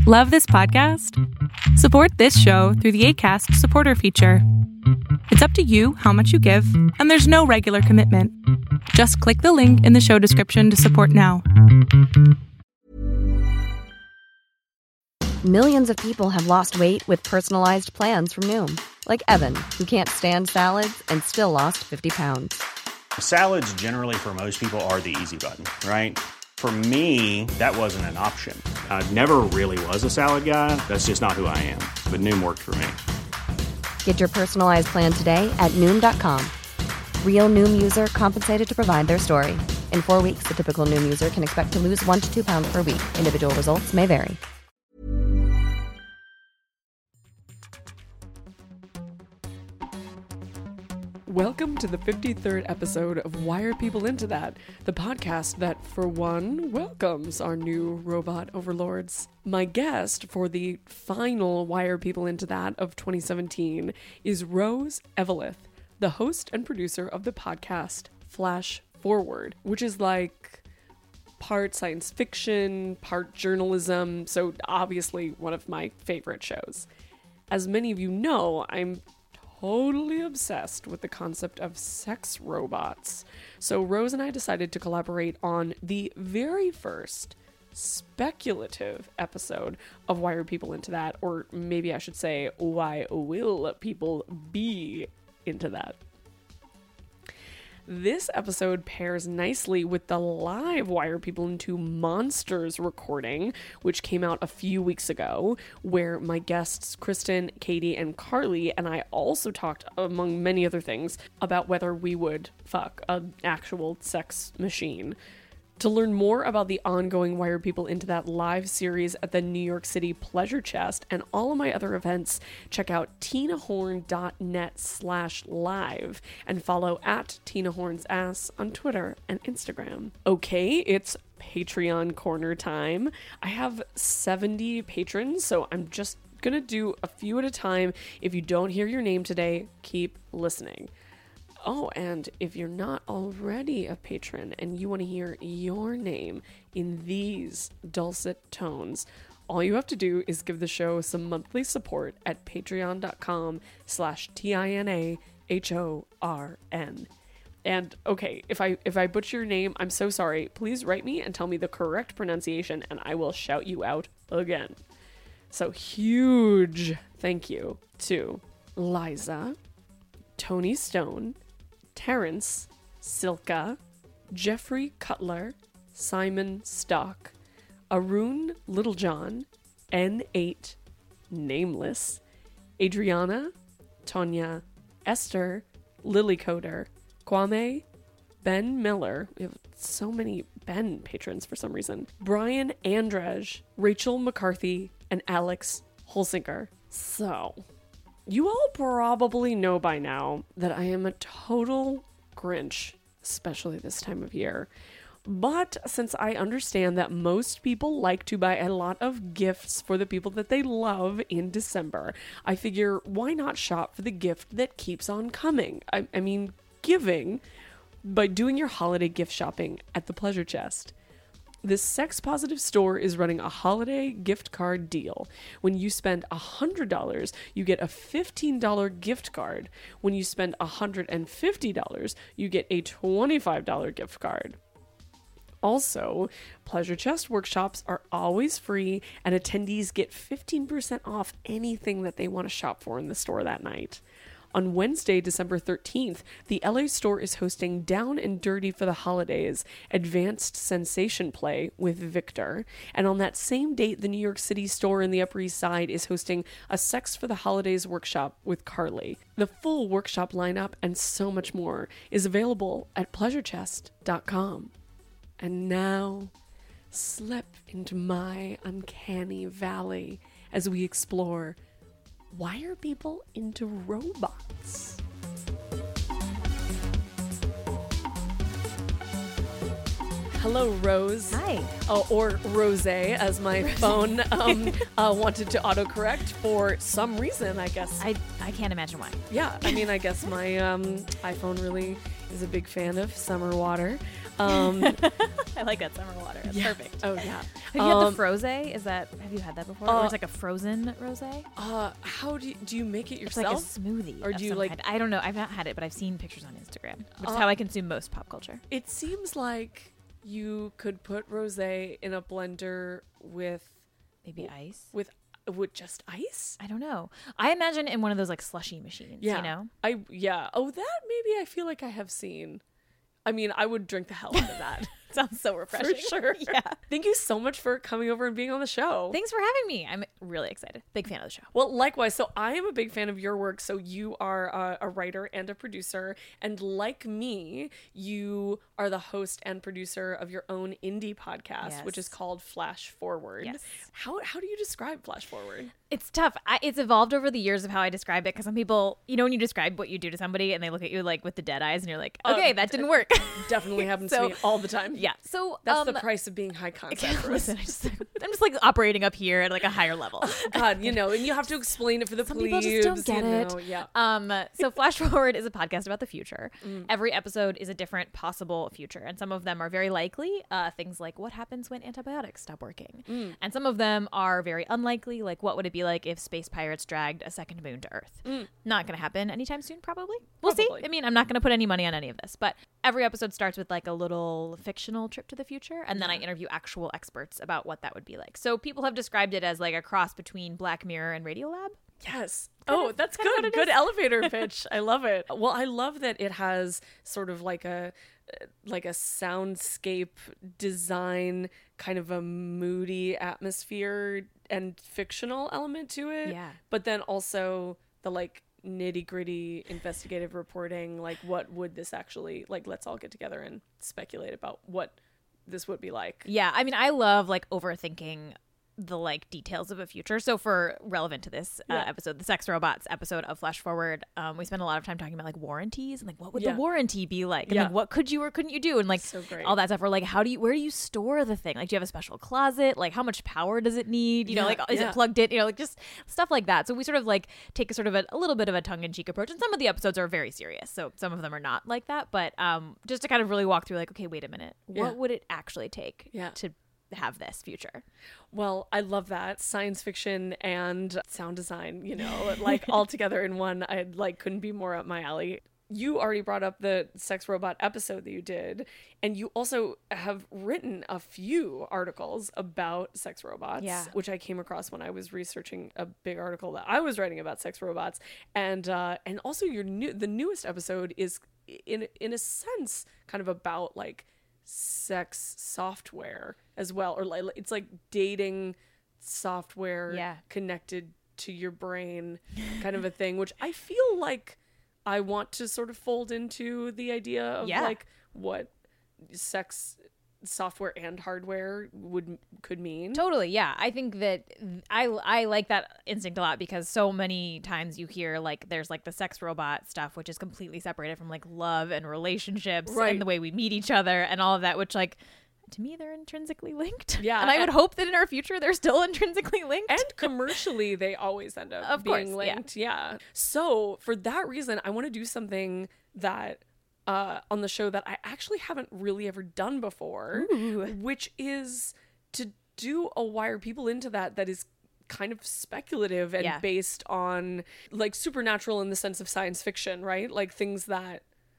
Love this podcast? Support this show through the Acast supporter feature. It's up to you how much you give, and there's no regular commitment. Just click the link in the show description to support now. Millions of people have lost weight with personalized plans from Noom. Like Evan, who can't stand salads and still lost 50 pounds. Salads generally for most people are the easy button, right? For me, that wasn't an option. I never really was a salad guy. That's just not who I am. But Noom worked for me. Get your personalized plan today at Noom.com. Real Noom user compensated to provide their story. In 4 weeks, the typical Noom user can expect to lose 1 to 2 pounds per week. Individual results may vary. Welcome to the 53rd episode of Why Are People Into That? The podcast that, for one, welcomes our new robot overlords. My guest for the final Why Are People Into That of 2017 is Rose Eveleth, the host and producer of the podcast Flash Forward, which is like part science fiction, part journalism, so obviously one of my favorite shows. As many of you know, I'm totally obsessed with the concept of sex robots. So Rose and I decided to collaborate on the very first speculative episode of Why Are People Into That? Or maybe I should say, why will people be into that? This episode pairs nicely with the live Why Are People Into Monsters recording, which came out a few weeks ago, where my guests Kristen, Katie, and Carly and I also talked, among many other things, about whether we would fuck an actual sex machine. To learn more about the ongoing Why Are People Into That live series at the New York City Pleasure Chest and all of my other events, check out tinahorn.net/live and follow at tinahornsass on Twitter and Instagram. Okay, it's Patreon corner time. I have 70 patrons, so I'm just gonna do a few at a time. If you don't hear your name today, keep listening. Oh, and if you're not already a patron and you want to hear your name in these dulcet tones, all you have to do is give the show some monthly support at patreon.com/TINAHORN. And okay, if I butcher your name, I'm so sorry. Please write me and tell me the correct pronunciation and I will shout you out again. So huge thank you to Liza, Tony Stone, Terrence, Silka, Jeffrey Cutler, Simon Stock, Arun Littlejohn, N8, Nameless, Adriana, Tonya, Esther, Lily Coder, Kwame, Ben Miller. We have so many Ben patrons for some reason. Brian Andrej, Rachel McCarthy, and Alex Holsinger. So, you all probably know by now that I am a total Grinch, especially this time of year. But since I understand that most people like to buy a lot of gifts for the people that they love in December, I figure why not shop for the gift that keeps on coming? I mean, giving, by doing your holiday gift shopping at the Pleasure Chest. This sex-positive store is running a holiday gift card deal. When you spend $100, you get a $15 gift card. When you spend $150, you get a $25 gift card. Also, Pleasure Chest workshops are always free, and attendees get 15% off anything that they want to shop for in the store that night. On Wednesday, December 13th, the LA store is hosting Down and Dirty for the Holidays, Advanced Sensation Play with Victor. And on that same date, the New York City store in the Upper East Side is hosting a Sex for the Holidays workshop with Carly. The full workshop lineup and so much more is available at pleasurechest.com. And now, slip into my uncanny valley as we explore why are people into robots? Hello, Rose. Hi. Or Rose, as my phone wanted to autocorrect for some reason, I guess. I can't imagine why. Yeah, I mean, I guess my iPhone really is a big fan of summer water. I like that summer water. It's perfect. Oh yeah. Have you had the frosé? Have you had that before? Or it's like a frozen rosé? How do you make it It's yourself? like a smoothie. Or of do you some like? kind. I don't know. I've not had it, but I've seen pictures on Instagram, which is how I consume most pop culture. It seems like you could put rosé in a blender with Maybe ice. with just ice. I don't know. I imagine in one of those like slushy machines. Yeah. You know. Oh, that maybe I feel like I have seen. I mean, I would drink the hell out of that. Sounds so refreshing. For sure. Yeah. Thank you so much for coming over and being on the show. Thanks for having me. I'm really excited. Big fan of the show. Well, likewise. So I am a big fan of your work. So you are a writer and a producer. And like me, you are the host and producer of your own indie podcast, which is called Flash Forward. Yes. How do you describe Flash Forward? It's tough. It's evolved over the years of how I describe it, because some people, you know, when you describe what you do to somebody and they look at you like with the dead eyes and you're like, okay, that didn't work. Definitely happens to me all the time. Yeah. So that's the price of being high concept. Listen, I'm just like operating up here at like a higher level. God, you know, and you have to explain it for the Some plebes. people just don't get it. Know, yeah. So Flash Forward is a podcast about the future. Every episode is a different possible future, and some of them are very likely. Things like what happens when antibiotics stop working, and some of them are very unlikely. Like what would it be like if space pirates dragged a second moon to Earth? Not going to happen anytime soon, probably. We'll see. I mean, I'm not going to put any money on any of this, but every episode starts with like a little fictional trip to the future, and then I interview actual experts about what that would be like. So people have described it as like a cross between Black Mirror and Radiolab. Yes. That's good. Good elevator pitch. I love it. Well, I love that it has sort of like a soundscape design, kind of a moody atmosphere and fictional element to it. Yeah. But then also the like nitty-gritty investigative reporting, like what would this actually, like, let's all get together and speculate about what this would be like. Yeah, I mean, I love like overthinking the like details of a future. So for relevant to this episode, the Sex Robots episode of Flash Forward, we spent a lot of time talking about like warranties and like what would the warranty be like, and like what could you or couldn't you do, and like so great. all that stuff. Or like where do you store the thing? Like, do you have a special closet? Like, how much power does it need? You know, like is it plugged in? You know, like just stuff like that. So we sort of like take a sort of a little bit of a tongue-in-cheek approach, and some of the episodes are very serious. So some of them are not like that, but just to kind of really walk through like, okay, wait a minute, what would it actually take to have this future? Well, I love that. Science fiction and sound design, you know, like all together in one. I like couldn't be more up my alley. You already brought up the sex robot episode that you did, and you also have written a few articles about sex robots, which I came across when I was researching a big article that I was writing about sex robots. And also the newest episode is in a sense kind of about like sex software as well, or like it's like dating software connected to your brain kind of a thing, which I feel like I want to sort of fold into the idea of like what sex software and hardware could mean. Totally, yeah. I think that I like that instinct a lot, because so many times you hear like there's like the sex robot stuff, which is completely separated from like love and relationships and the way we meet each other and all of that, which like to me they're intrinsically linked. Yeah. And I would hope that in our future they're still intrinsically linked. And commercially they always end up being linked. Yeah. So for that reason, I want to do something that on the show that I actually haven't really ever done before, which is to do a Why Are People Into That is kind of speculative and based on like supernatural in the sense of science fiction, right? Like things that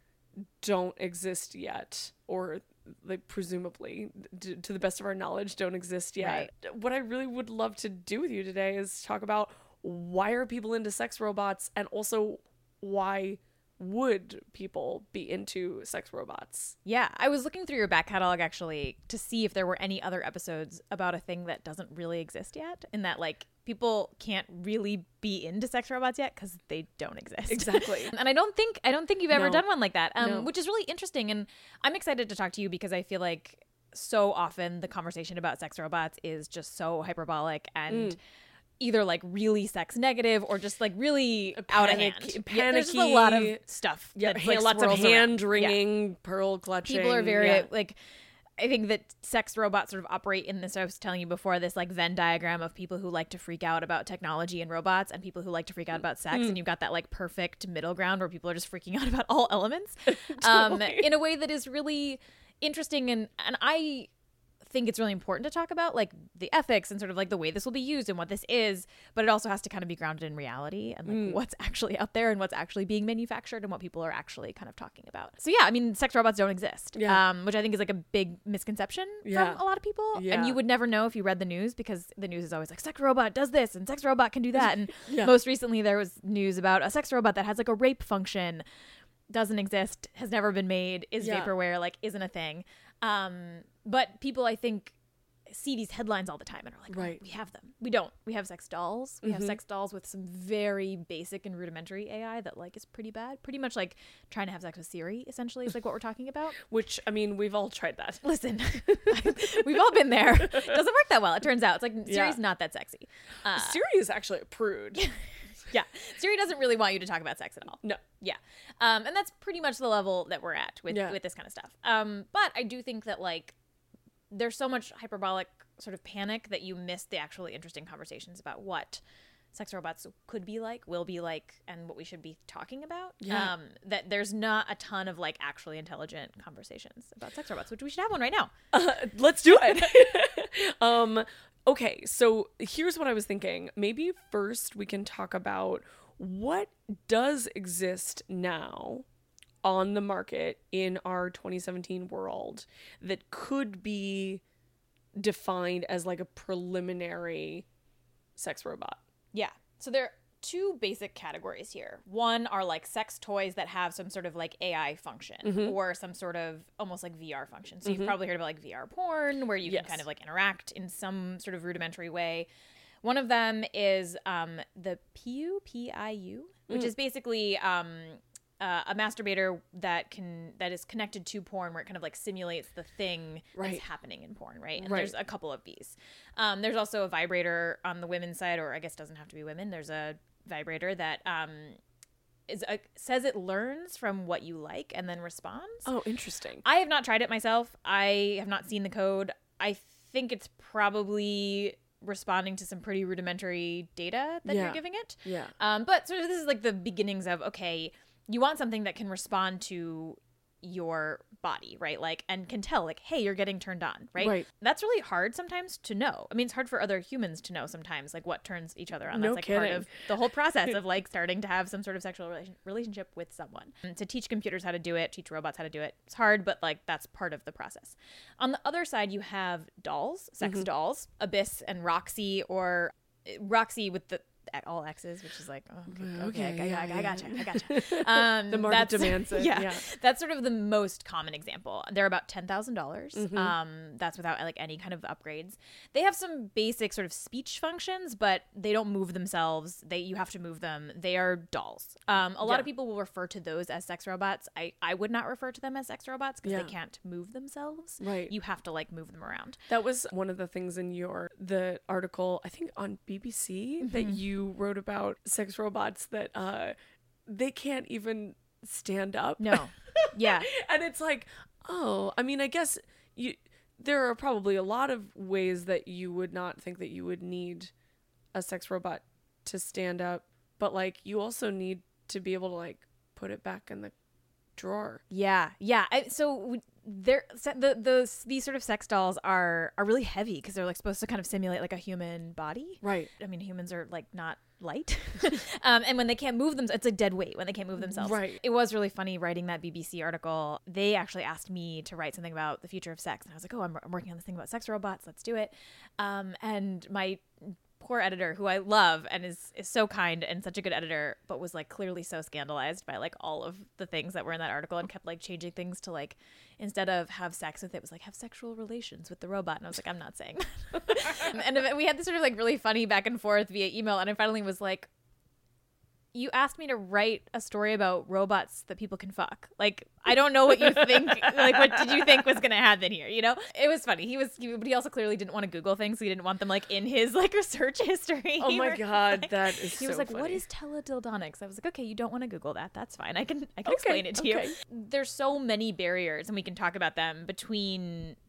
don't exist yet, or like presumably to the best of our knowledge don't exist yet. Right. What I really would love to do with you today is talk about why are people into sex robots, and also why would people be into sex robots? Yeah, I was looking through your back catalog actually to see if there were any other episodes about a thing that doesn't really exist yet, in that like people can't really be into sex robots yet because they don't exist. Exactly. And I don't think you've ever done one like that, which is really interesting. And I'm excited to talk to you because I feel like so often the conversation about sex robots is just so hyperbolic and either like really sex negative or just like really out of hand. Panicky. There's just a lot of stuff. Yeah, that, like, lots of swirls hand around. wringing, pearl clutching. People are very like I think that sex robots sort of operate in this, I was telling you before, this like Venn diagram of people who like to freak out about technology and robots and people who like to freak out about sex. And you've got that like perfect middle ground where people are just freaking out about all elements in a way that is really interesting. And I think it's really important to talk about like the ethics and sort of like the way this will be used and what this is, but it also has to kind of be grounded in reality and like what's actually out there and what's actually being manufactured and what people are actually kind of talking about. So yeah, I mean, sex robots don't exist, which I think is like a big misconception from a lot of people. And you would never know if you read the news, because the news is always like sex robot does this and sex robot can do that. And most recently there was news about a sex robot that has like a rape function, doesn't exist, has never been made, is vaporware, like isn't a thing. But people, I think, see these headlines all the time and are like, right, we have them. We don't. We have sex dolls. We have sex dolls with some very basic and rudimentary AI that like is pretty bad. Pretty much like trying to have sex with Siri, essentially, is like what we're talking about. Which, I mean, we've all tried that. Listen, we've all been there. It doesn't work that well, it turns out. It's like Siri's not that sexy. Siri is actually a prude. Yeah. Siri doesn't really want you to talk about sex at all. No. Yeah. And that's pretty much the level that we're at with this kind of stuff. But I do think that like there's so much hyperbolic sort of panic that you miss the actually interesting conversations about what sex robots could be like, will be like, and what we should be talking about. That there's not a ton of like actually intelligent conversations about sex robots, which we should have one right now. Let's do it. Okay, so here's what I was thinking. Maybe first we can talk about what does exist now on the market in our 2017 world that could be defined as like a preliminary sex robot. Yeah. So there are two basic categories here. One are like sex toys that have some sort of like AI function or some sort of almost like VR function. So you've probably heard about like VR porn where you can kind of like interact in some sort of rudimentary way. One of them is the PIU, which is basically a masturbator that is connected to porn, where it kind of like simulates the thing that's happening in porn, right? And there's a couple of these. There's also a vibrator on the women's side, or I guess doesn't have to be women. There's a vibrator that says it learns from what you like and then responds. Oh, interesting. I have not tried it myself. I have not seen the code. I think it's probably responding to some pretty rudimentary data that you're giving it. Yeah. But sort of this is like the beginnings of, okay, you want something that can respond to your body, right? Like, and can tell like, hey, you're getting turned on, right? That's really hard sometimes to know. I mean, it's hard for other humans to know sometimes, like what turns each other on. That's like part of the whole process of like starting to have some sort of sexual relationship with someone. And to teach computers how to do it, teach robots how to do it, it's hard, but like that's part of the process. On the other side, you have dolls, sex dolls, Abyss and Roxy, or Roxy with the all X's, which is like, oh, okay, I gotcha. The market demands it. Yeah, that's sort of the most common example. They're about $10,000. That's without like any kind of upgrades. They have some basic sort of speech functions, but they don't move themselves. You have to move them. They are dolls. A lot of people will refer to those as sex robots. I would not refer to them as sex robots because they can't move themselves. Right. You have to like move them around. That was one of the things in the article, I think on BBC, that you wrote about sex robots that they can't even stand up. No. Yeah. And it's like, oh, I mean, I guess there are probably a lot of ways that you would not think that you would need a sex robot to stand up, but like you also need to be able to like put it back in the drawer. Yeah. So these sort of sex dolls are really heavy because they're like supposed to kind of simulate like a human body. Right. I mean, humans are like not light. And when they can't move them, it's a dead weight when they can't move themselves. Right. It was really funny writing that BBC article. They actually asked me to write something about the future of sex. And I was like, oh, I'm working on this thing about sex robots. Let's do it. And my poor editor, who I love and is so kind and such a good editor, but was like clearly so scandalized by like all of the things that were in that article and kept like changing things to like, instead of have sex with it, was like have sexual relations with the robot. And I was like, I'm not saying that. And we had this sort of like really funny back and forth via email. And I finally was like, you asked me to write a story about robots that people can fuck. Like, I don't know what you think. Like, what did you think was going to happen here? You know, it was funny. But he also clearly didn't want to Google things. So he didn't want them like in his like research history. Oh my God. Like, that is so He was like, funny. what is teledildonics? I was like, okay, you don't want to Google that. That's fine. I can explain it to you. There's so many barriers, and we can talk about them between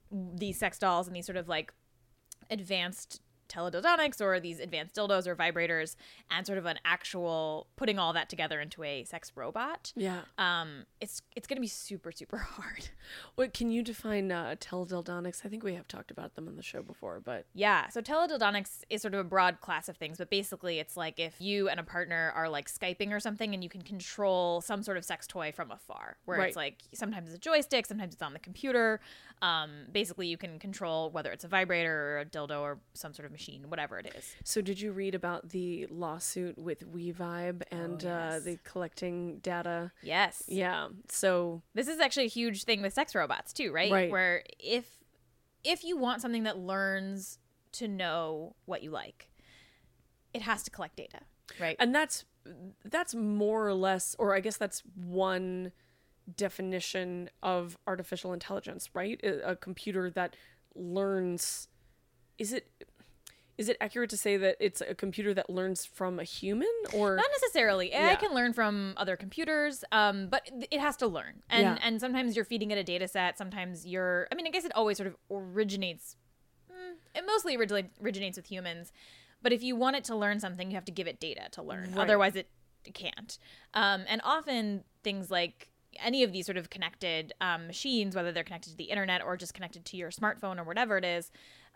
these sex dolls and these sort of like advanced teledildonics or these advanced dildos or vibrators and sort of an actual putting all that together into a sex robot. Yeah. It's going to be super, super hard. Wait, can you define teledildonics? I think we have talked about them on the show before, but Yeah. So teledildonics is sort of a broad class of things, but basically it's like if you and a partner are like Skyping or something and you can control some sort of sex toy from afar, where Right. it's like sometimes it's a joystick, sometimes it's on the computer. Basically you can control whether it's a vibrator or a dildo or some sort of machine, whatever it is. So did you read about the lawsuit with WeVibe and yes. the collecting data? Yes. Yeah. So This is actually a huge thing with sex robots too, right? Right. Where if you want something that learns to know what you like, it has to collect data, right? and that's more or less, or I guess that's one definition of artificial intelligence, right? A computer that learns. Is it accurate to say that it's a computer that learns from a human, or Not necessarily. AI Yeah. can learn from other computers, but it has to learn. And Yeah. and sometimes you're feeding it a data set. Sometimes I guess it always sort of originates. It mostly originates with humans. But if you want it to learn something, you have to give it data to learn. Right. Otherwise, it can't. And often things like any of these sort of connected machines, whether they're connected to the internet or just connected to your smartphone or whatever it is,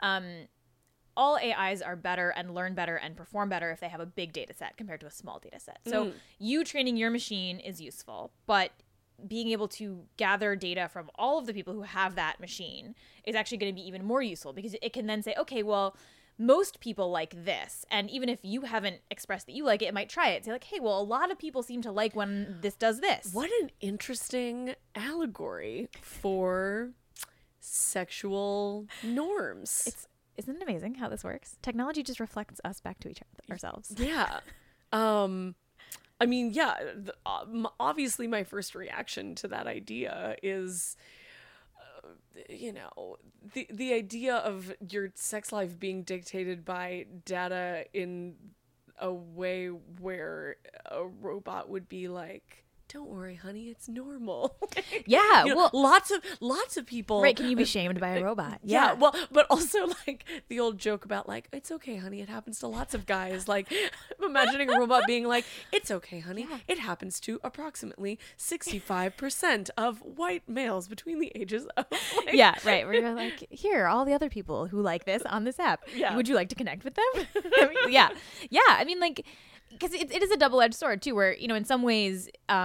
all AIs are better and learn better and perform better if they have a big data set compared to a small data set. So you training your machine is useful, but being able to gather data from all of the people who have that machine is actually going to be even more useful because it can then say, okay, well, most people like this. And even if you haven't expressed that you like it, it might try it. Say like, hey, well, a lot of people seem to like when this does this. what an interesting allegory for sexual norms. Isn't it amazing how this works? Technology just reflects us back to ourselves. Yeah. I mean, yeah, obviously my first reaction to that idea is, the idea of your sex life being dictated by data in a way where a robot would be like, don't worry, honey, it's normal. Yeah, Well, lots of people. Right, can you be shamed by a robot? Yeah, well, but also like the old joke about like, it's okay, honey, it happens to lots of guys. Like, I'm imagining a robot being like, it's okay, honey, it happens to approximately 65% of white males between the ages of like, Yeah, right. Where you're like, here, all the other people who like this on this app. Yeah. Would you like to connect with them? I mean, yeah. I mean, like, because it is a double-edged sword too, where in some ways,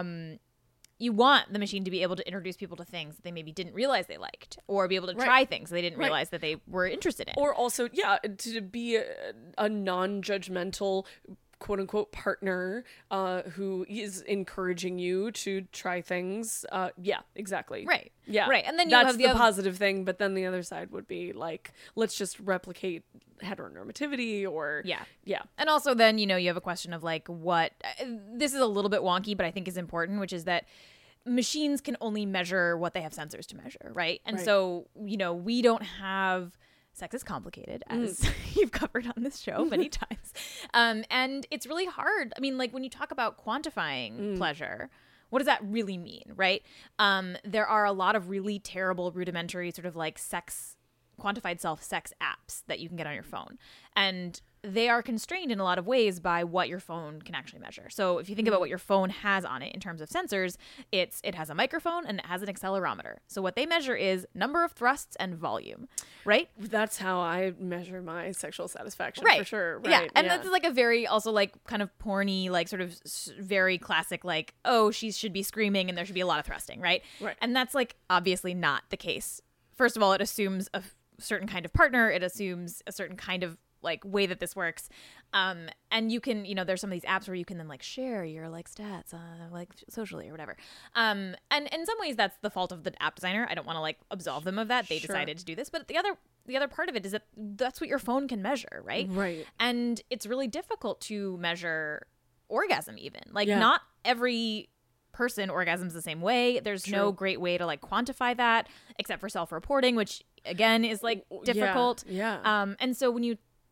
you want the machine to be able to introduce people to things that they maybe didn't realize they liked, or be able to try things they didn't realize that they were interested in. Or also, yeah, to be a non-judgmental quote unquote partner who is encouraging you to try things. Yeah, exactly. Right. Yeah. Right. And then you that's have the the positive thing, but then the other side would be like, let's just replicate heteronormativity or yeah. And also then, you have a question of like what this is a little bit wonky, but I think is important, which is that machines can only measure what they have sensors to measure, right? And so, we don't have sex is complicated, as you've covered on this show many times. And it's really hard. I mean, like when you talk about quantifying pleasure, what does that really mean, right? There are a lot of really terrible, rudimentary sort of like quantified self-sex apps that you can get on your phone. And they are constrained in a lot of ways by what your phone can actually measure. So if you think about what your phone has on it in terms of sensors, it has a microphone and it has an accelerometer. So what they measure is number of thrusts and volume, right? That's how I measure my sexual satisfaction Right. for sure. Right. Yeah. And that's like a very also like kind of porny, like sort of very classic, like, oh, she should be screaming and there should be a lot of thrusting, right? Right. And that's like obviously not the case. First of all, it assumes a certain kind of partner. It assumes a certain kind of like way that this works. And you can, there's some of these apps where you can then like share your like stats like socially or whatever. And in some ways that's the fault of the app designer. I don't want to like absolve them of that. They decided to do this, but the other part of it is that that's what your phone can measure, right? Right. And it's really difficult to measure orgasm even. Like not every person orgasms the same way. There's no great way to like quantify that except for self-reporting, which again is like difficult. Yeah. And so when you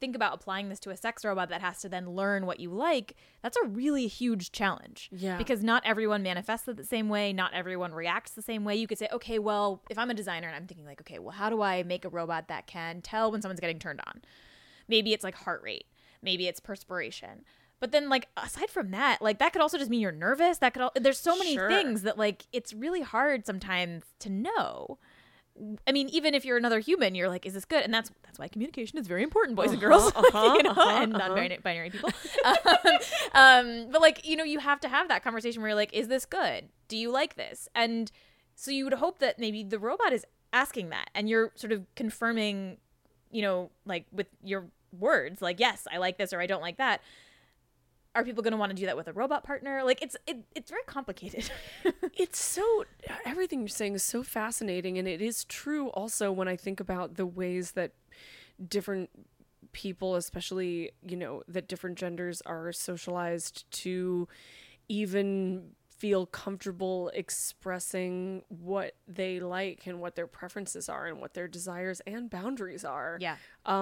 think about applying this to a sex robot that has to then learn what you like, that's a really huge challenge. Yeah. Because not everyone manifests it the same way. Not everyone reacts the same way. You could say, okay, well, if I'm a designer and I'm thinking like, okay, well, how do I make a robot that can tell when someone's getting turned on? Maybe it's like heart rate. Maybe it's perspiration. But then, like, aside from that, like, that could also just mean you're nervous. That could there's so many things that, like, it's really hard sometimes to know. I mean, even if you're another human, you're like, is this good? And that's why communication is very important, boys and girls, and non-binary people. But, like, you know, you have to have that conversation where you're like, is this good? Do you like this? And so you would hope that maybe the robot is asking that, and you're sort of confirming, you know, like, with your words, like, yes, I like this or I don't like that. Are people going to want to do that with a robot partner? Like, it's very complicated. It's so, everything you're saying is so fascinating. And it is true also when I think about the ways that different people, especially, you know, that different genders are socialized to even feel comfortable expressing what they like and what their preferences are and what their desires and boundaries are. Yeah.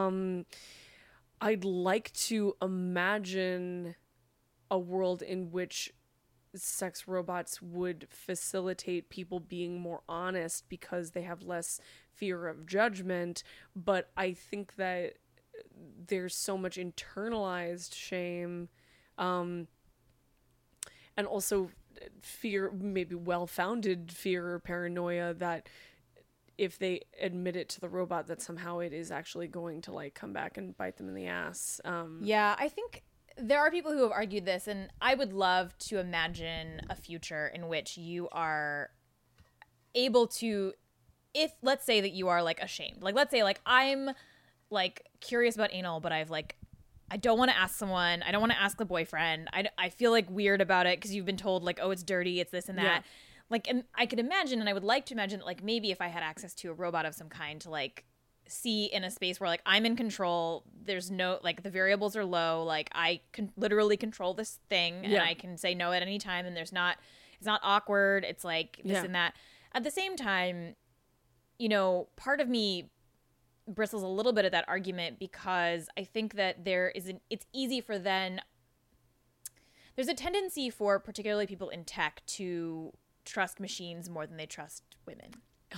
I'd like to imagine a world in which sex robots would facilitate people being more honest because they have less fear of judgment. But I think that there's so much internalized shame, and also fear, maybe well-founded fear or paranoia, that if they admit it to the robot, that somehow it is actually going to, like, come back and bite them in the ass. Yeah, I think there are people who have argued this, and I would love to imagine a future in which you are able to, if, let's say that you are, like, ashamed. Like, let's say, like, I'm, like, curious about anal, but I don't want to ask someone. I don't want to ask the boyfriend. I feel, like, weird about it because you've been told, like, oh, it's dirty, it's this and that. Yeah. Like, and I could imagine, and I would like to imagine that, like, maybe if I had access to a robot of some kind to, like, see in a space where, like, I'm in control, there's no, like, the variables are low, like, I can literally control this thing, and I can say no at any time, and it's not awkward, it's like this and that. At the same time, you know, part of me bristles a little bit at that argument because I think that it's easy for there's a tendency for particularly people in tech to trust machines more than they trust women.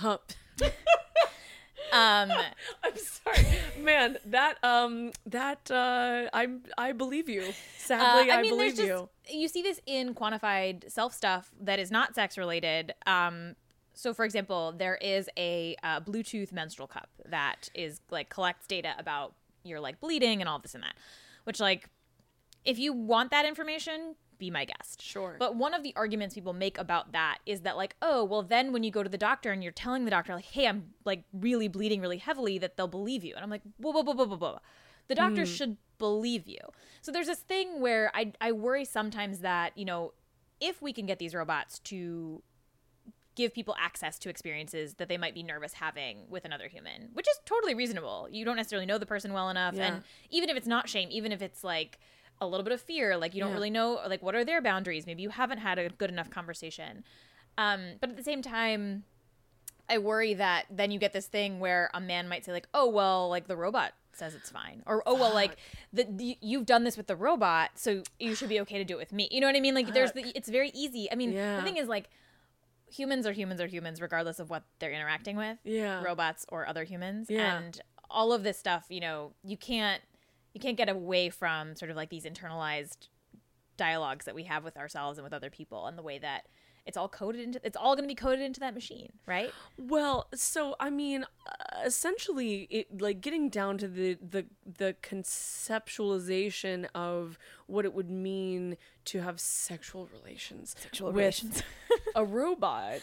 I'm sorry, man. I believe you. Sadly, I mean, believe you. You see this in quantified self stuff that is not sex related. So, for example, there is a Bluetooth menstrual cup that is, like, collects data about your, like, bleeding and all this and that. Which, like, if you want that information, be my guest. Sure. But one of the arguments people make about that is that, like, oh, well, then when you go to the doctor and you're telling the doctor, like, hey, I'm, like, really bleeding really heavily, that they'll believe you. And I'm like, whoa, whoa, whoa, whoa, whoa, whoa. The doctor should believe you. So there's this thing where I worry sometimes that, you know, if we can get these robots to give people access to experiences that they might be nervous having with another human, which is totally reasonable. You don't necessarily know the person well enough. Yeah. And even if it's not shame, even if it's, like, a little bit of fear, like, you don't really know, like, what are their boundaries? Maybe you haven't had a good enough conversation. But at the same time, I worry that then you get this thing where a man might say, like, oh, well, like, the robot says it's fine. Or, oh, well, like, you've done this with the robot, so you should be okay to do it with me. You know what I mean? Like, it's very easy. I mean, the thing is, like, humans are humans regardless of what they're interacting with. Yeah. Robots or other humans. Yeah. And all of this stuff, you know, you can't get away from sort of, like, these internalized dialogues that we have with ourselves and with other people, and the way that it's all going to be coded into that machine, right? Well, so I mean, essentially, it, like, getting down to the conceptualization of what it would mean to have sexual relations with a robot.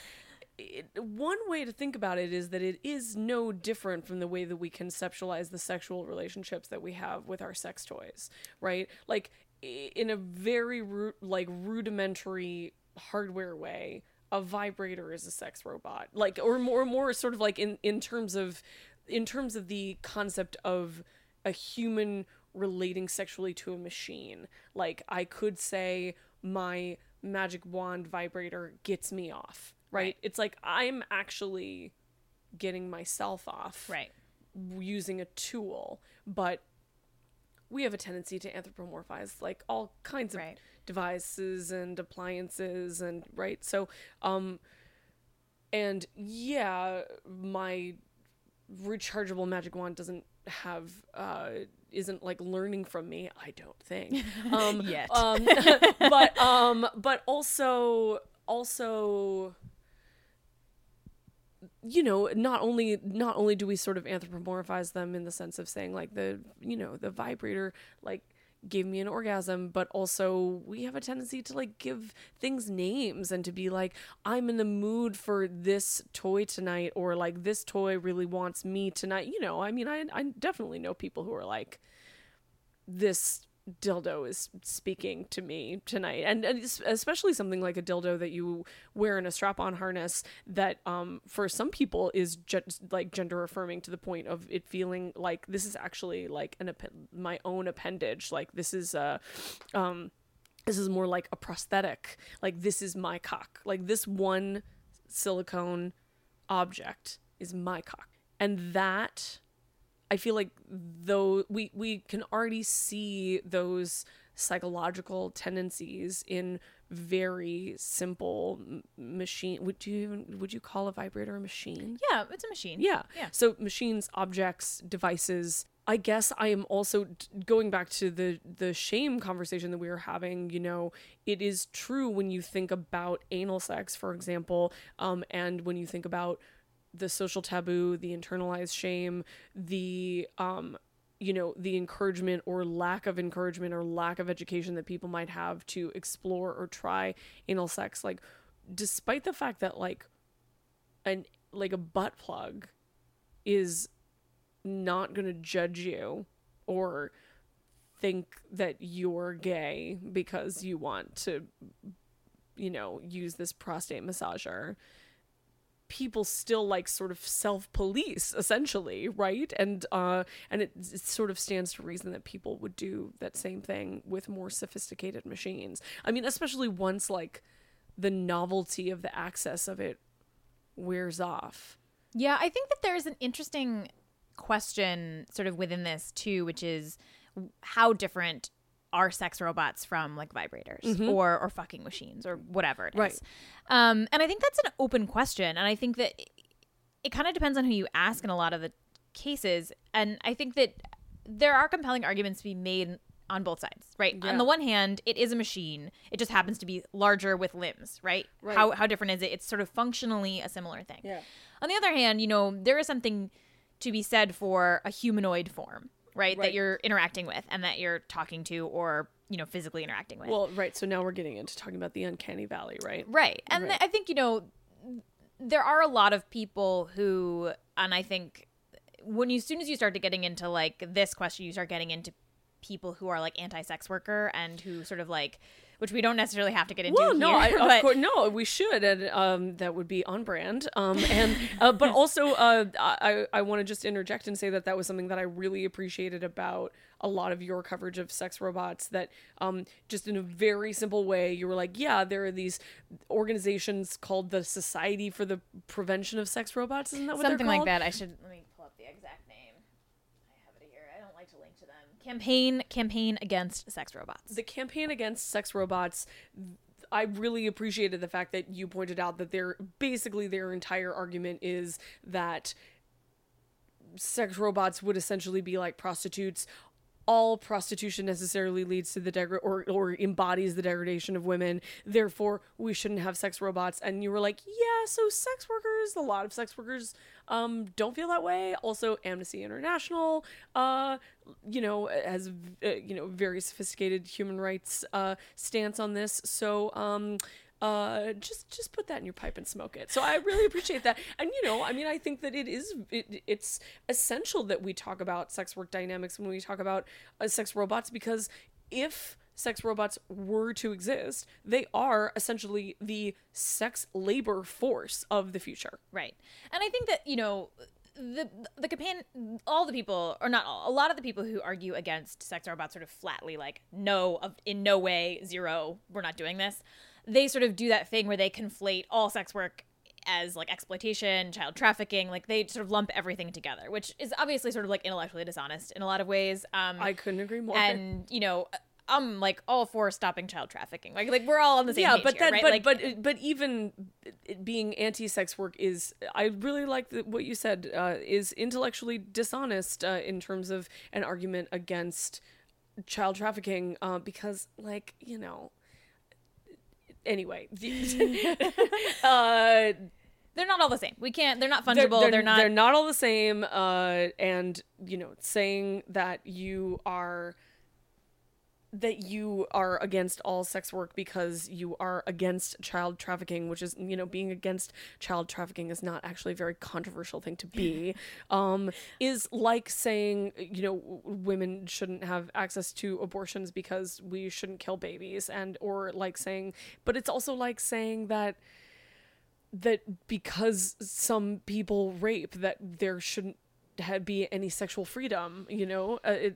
One way to think about it is that it is no different from the way that we conceptualize the sexual relationships that we have with our sex toys, right? Like, in a very rudimentary hardware way, a vibrator is a sex robot, like, or more sort of like in terms of the concept of a human relating sexually to a machine. Like, I could say my magic wand vibrator gets me off, right? It's like I'm actually getting myself off, right, using a tool. But we have a tendency to anthropomorphize like all kinds of devices and appliances and right. So, and yeah, my rechargeable magic wand doesn't have isn't like learning from me, I don't think. Yet. But also you know, not only do we sort of anthropomorphize them in the sense of saying like the vibrator like gave me an orgasm, but also we have a tendency to like give things names and to be like, I'm in the mood for this toy tonight, or like this toy really wants me tonight. You know, I mean, I definitely know people who are like, this dildo is speaking to me tonight, and especially something like a dildo that you wear in a strap-on harness that for some people is just like gender affirming to the point of it feeling like this is actually like my own appendage, like this is more like a prosthetic, like this is my cock, like this one silicone object is my cock. And that, I feel like though we can already see those psychological tendencies in very simple machine. Would you call a vibrator a machine? Yeah, it's a machine. Yeah. So machines, objects, devices. I guess I am also going back to the shame conversation that we were having. You know, it is true when you think about anal sex, for example, and when you think about the social taboo, the internalized shame, the the encouragement or lack of encouragement or lack of education that people might have to explore or try anal sex. Like, despite the fact that like a butt plug is not gonna judge you or think that you're gay because you want to, use this prostate massager, people still like sort of self-police essentially, right? And it sort of stands to reason that people would do that same thing with more sophisticated machines. I mean, especially once like the novelty of the access of it wears off. Yeah, I think that there's an interesting question sort of within this too, which is how different are sex robots from like vibrators or fucking machines or whatever it is. And I think that's an open question. And I think that it kind of depends on who you ask in a lot of the cases. And I think that there are compelling arguments to be made on both sides, right? Yeah. On the one hand, it is a machine. It just happens to be larger with limbs, right? How different is it? It's sort of functionally a similar thing. Yeah. On the other hand, there is something to be said for a humanoid form. Right, that you're interacting with and that you're talking to or, physically interacting with. Well, right. So now we're getting into talking about the uncanny valley, right? Right. And I think, there are a lot of people who, and I think as soon as you start to getting into like this question, you start getting into people who are like anti-sex worker and who sort of like, which we don't necessarily have to get into. Well, no, here, of course, no, we should, and that would be on brand. But also, I want to just interject and say that was something that I really appreciated about a lot of your coverage of sex robots. That just in a very simple way, you were like, yeah, there are these organizations called the Society for the Prevention of Sex Robots. Isn't that what something they're called? like that? Let me pull up the exact name. I have it here. I don't like to link to them. Campaign Against Sex Robots. The Campaign Against Sex Robots, I really appreciated the fact that you pointed out that their entire argument is that sex robots would essentially be like prostitutes. All prostitution necessarily leads to the or embodies the degradation of women. Therefore, we shouldn't have sex robots. And you were like, yeah, so sex workers, a lot of sex workers don't feel that way. Also, Amnesty International, has very sophisticated human rights stance on this. So just put that in your pipe and smoke it. So I really appreciate that. And I think that it's essential that we talk about sex work dynamics when we talk about sex robots, because if sex robots were to exist, they are essentially the sex labor force of the future. Right. And I think that, the campaign, all the people, or not all, a lot of the people who argue against sex robots sort of flatly like, no, in no way, zero, we're not doing this. They sort of do that thing where they conflate all sex work as like exploitation, child trafficking, like they sort of lump everything together, which is obviously sort of like intellectually dishonest in a lot of ways. I couldn't agree more. And, you know, I'm like all for stopping child trafficking. Like we're all on the same page but here, that, right? but even it being anti-sex work is, I really like what you said, is intellectually dishonest in terms of an argument against child trafficking, because, like, you know, anyway, they're not all the same. They're not fungible. They're not all the same. And, you know, saying that you are against all sex work because you are against child trafficking, which is, you know, being against child trafficking is not actually a very controversial thing to be, is like saying, you know, women shouldn't have access to abortions because we shouldn't kill babies, or like saying, but it's also like saying that because some people rape, that there shouldn't be any sexual freedom, you know. It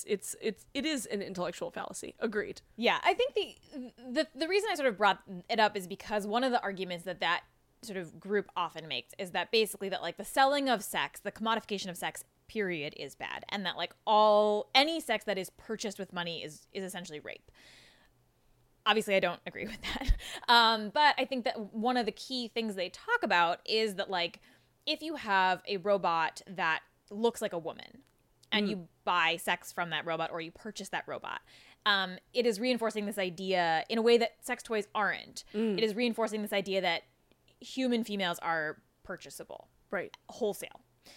is an intellectual fallacy. Agreed. Yeah, I think the reason I sort of brought it up is because one of the arguments that sort of group often makes is that basically that like the selling of sex, the commodification of sex, period, is bad, and that like any sex that is purchased with money is essentially rape. Obviously, I don't agree with that, but I think that one of the key things they talk about is that like if you have a robot that looks like a woman and you buy sex from that robot or you purchase that robot, it is reinforcing this idea in a way that sex toys aren't. It is reinforcing this idea that human females are purchasable, right, wholesale.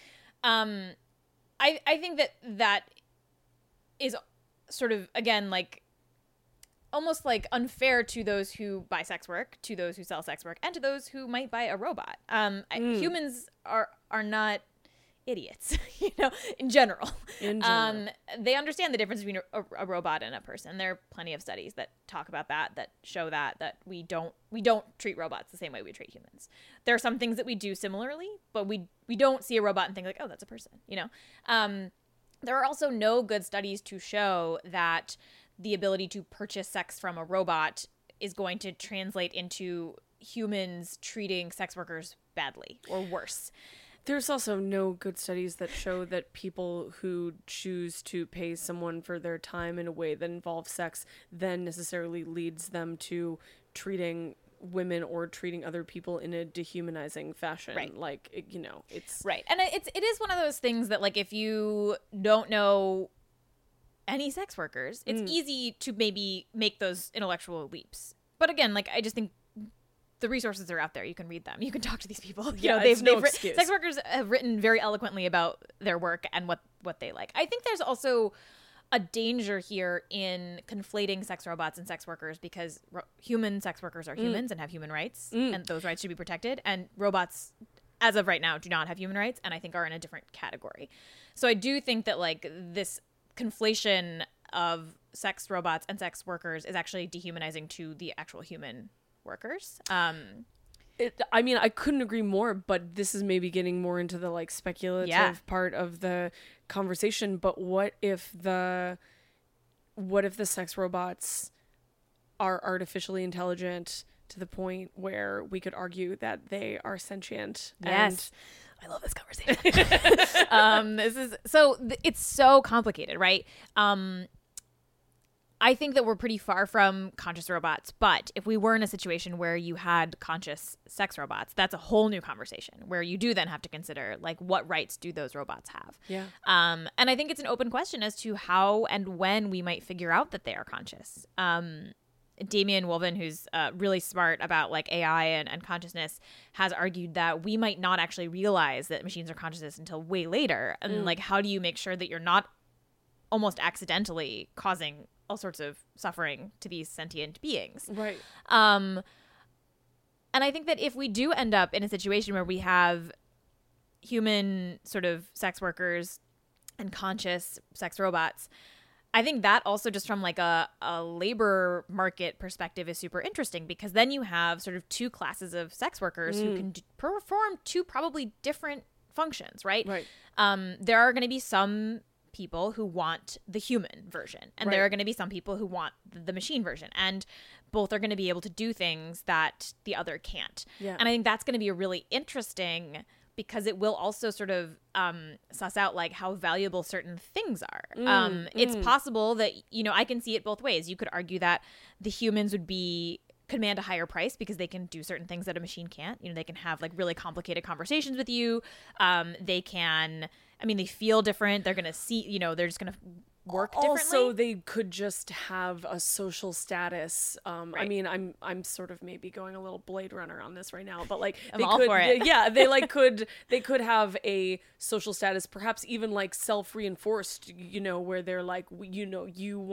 I think that is sort of, again, like almost like unfair to those who buy sex work, to those who sell sex work, and to those who might buy a robot. Humans are not idiots, you know, in general. They understand the difference between a robot and a person. There are plenty of studies that talk about that show that we don't treat robots the same way we treat humans. There are some things that we do similarly, but we don't see a robot and think like, oh, that's a person, you know. There are also no good studies to show that the ability to purchase sex from a robot is going to translate into humans treating sex workers badly or worse. There's also no good studies that show that people who choose to pay someone for their time in a way that involves sex then necessarily leads them to treating women or treating other people in a dehumanizing fashion. Right. Like, you know, it's... Right. And it is one of those things that, like, if you don't know any sex workers, it's easy to maybe make those intellectual leaps. But again, like, I just think the resources are out there. You can read them. You can talk to these people. You know, sex workers have written very eloquently about their work and what they like. I think there's also a danger here in conflating sex robots and sex workers, because human sex workers are humans and have human rights, and those rights should be protected. And robots, as of right now, do not have human rights and I think are in a different category. So I do think that like this conflation of sex robots and sex workers is actually dehumanizing to the actual human workers. I mean, I couldn't agree more, but this is maybe getting more into the like speculative part of the conversation. But what if the sex robots are artificially intelligent to the point where we could argue that they are sentient? Yes. I love this conversation. It's so complicated, right? I think that we're pretty far from conscious robots, but if we were in a situation where you had conscious sex robots, that's a whole new conversation where you do then have to consider, like, what rights do those robots have? Yeah. And I think it's an open question as to how and when we might figure out that they are conscious. Damien Wolven, who's really smart about like AI and consciousness, has argued that we might not actually realize that machines are conscious until way later. And like, how do you make sure that you're not almost accidentally causing all sorts of suffering to these sentient beings? Right. And I think that if we do end up in a situation where we have human sort of sex workers and conscious sex robots, I think that also just from like a labor market perspective is super interesting, because then you have sort of two classes of sex workers who can perform two probably different functions, right? Right. There are going to be some people who want the human version, and Right. there are going to be some people who want the machine version, and both are going to be able to do things that the other can't. Yeah. And I think that's going to be a really interesting, because it will also sort of suss out like how valuable certain things are. It's possible that, you know, I can see it both ways. You could argue that the humans would command a higher price because they can do certain things that a machine can't. You know, they can have like really complicated conversations with you. They can, I mean, they feel different. They're going to see, you know, they're just going to work differently. Also, they could just have a social status. I Right. mean, I'm sort of maybe going a little Blade Runner on this right now, but like I'm they all could, for it. yeah, they could have a social status, perhaps even like self-reinforced. You know, where they're like, you know,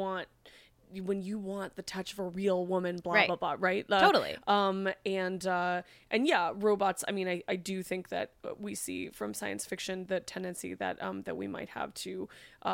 when you want the touch of a real woman, blah Right. blah blah, right? Totally. And yeah, robots. I mean, I do think that we see from science fiction the tendency that that we might have to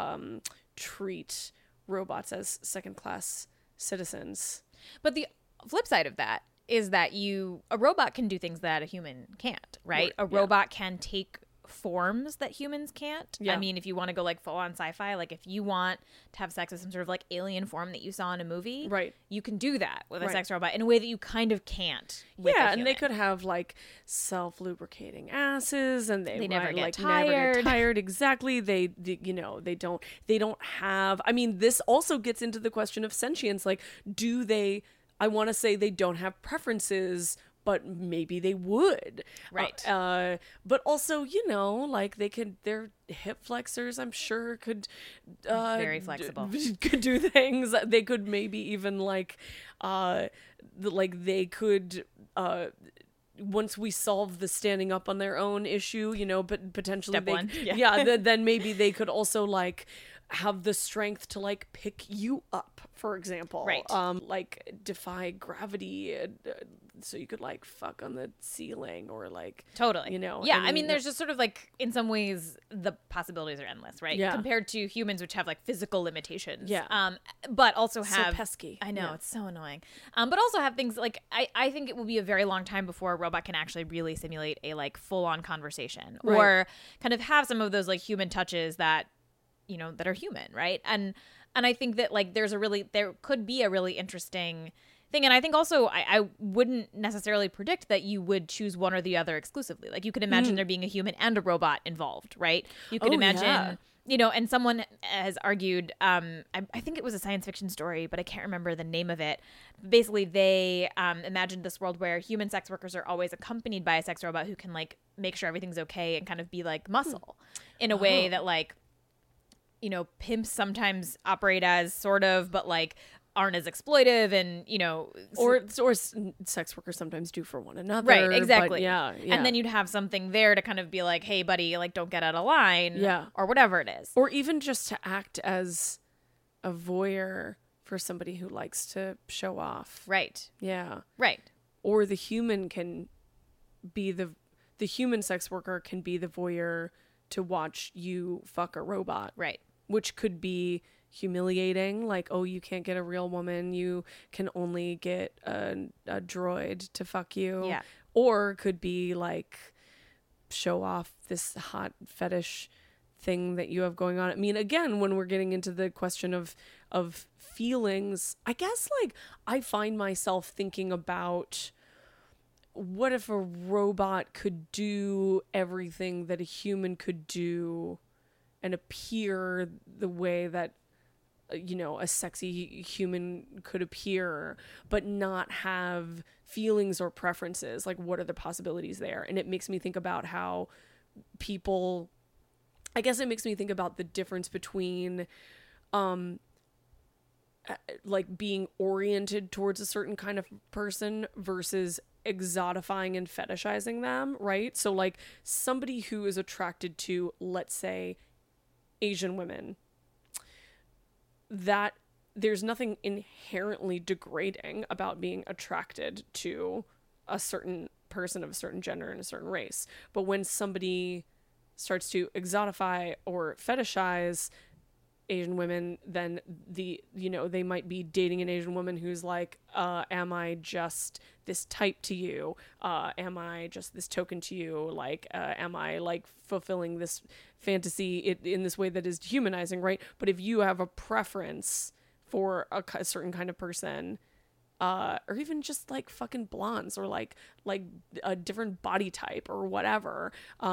treat robots as second-class citizens. But the flip side of that is that a robot can do things that a human can't, right? A Yeah. robot can take forms that humans can't. Yeah. I mean, if you want to go like full on sci-fi, like if you want to have sex with some sort of like alien form that you saw in a movie, Right. you can do that with a Right. sex robot in a way that you kind of can't with a Yeah, and they human. could have like self-lubricating asses, and they never might, get like never tired. get tired. Exactly. They you know, they don't have. I mean, this also gets into the question of sentience. Like, do they? I want to say they don't have preferences, but maybe they would. Right. But also, you know, like their hip flexors, I'm sure could Very flexible. could do things. They could maybe even like they could once we solve the standing up on their own issue, you know, but potentially Step one. then maybe they could also like have the strength to like pick you up, for example, Right. like defy gravity, so you could like fuck on the ceiling, or like Totally. you know. Yeah, I mean, there's just sort of like, in some ways, the possibilities are endless, right? Yeah. Compared to humans, which have like physical limitations. Yeah. But also so have pesky. I know, Yeah. it's so annoying. But also have things like, I think it will be a very long time before a robot can actually really simulate a like full on conversation, Right. or kind of have some of those like human touches that, you know, that are human, right? And I think that like there could be a really interesting thing. And I think also I wouldn't necessarily predict that you would choose one or the other exclusively. Like you could imagine there being a human and a robot involved, right? You could Oh, imagine, yeah. you know, and someone has argued, I think it was a science fiction story, but I can't remember the name of it. Basically, they imagined this world where human sex workers are always accompanied by a sex robot who can like make sure everything's okay and kind of be like muscle in a way that like, you know, pimps sometimes operate as sort of, but like aren't as exploitive, and you know, or sex workers sometimes do for one another, right, but exactly. yeah. And then you'd have something there to kind of be like, hey buddy, like don't get out of line, Yeah. or whatever it is. or even just to act as a voyeur for somebody who likes to show off. Right. Yeah. Right. Or the human can be the human sex worker can be the voyeur to watch you fuck a robot. Right. Which could be humiliating, like, oh, you can't get a real woman, you can only get a droid to fuck you. Yeah. Or could be like show off this hot fetish thing that you have going on. I mean, again, when we're getting into the question of feelings, I guess like I find myself thinking about, what if a robot could do everything that a human could do and appear the way that, you know, a sexy human could appear, but not have feelings or preferences? Like, what are the possibilities there? And it makes me think about how people, I guess it makes me think about the difference between like being oriented towards a certain kind of person versus exotifying and fetishizing them, right? So like somebody who is attracted to, let's say, Asian women, that there's nothing inherently degrading about being attracted to a certain person of a certain gender and a certain race. But when somebody starts to exotify or fetishize Asian women, then they might be dating an Asian woman who's like, am I just this type to you? Am I just this token to you? Like, am I like fulfilling this fantasy in this way that is dehumanizing, right? But if you have a preference for a certain kind of person, or even just like fucking blondes, or like a different body type or whatever,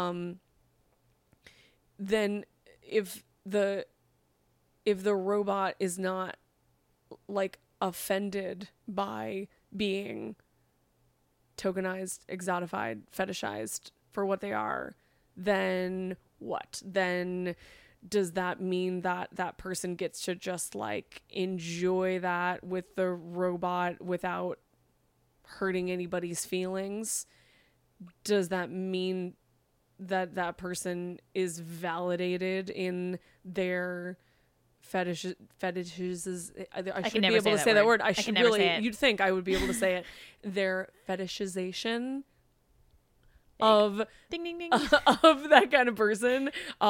then if the robot is not like offended by being tokenized, exotified, fetishized for what they are, then what? Then does that mean that that person gets to just like enjoy that with the robot without hurting anybody's feelings? Does that mean that that person is validated in their fetishes? I should be able to say that word. I should really, you'd think I would be able to say it. Their fetishization of ding ding ding of that kind of person.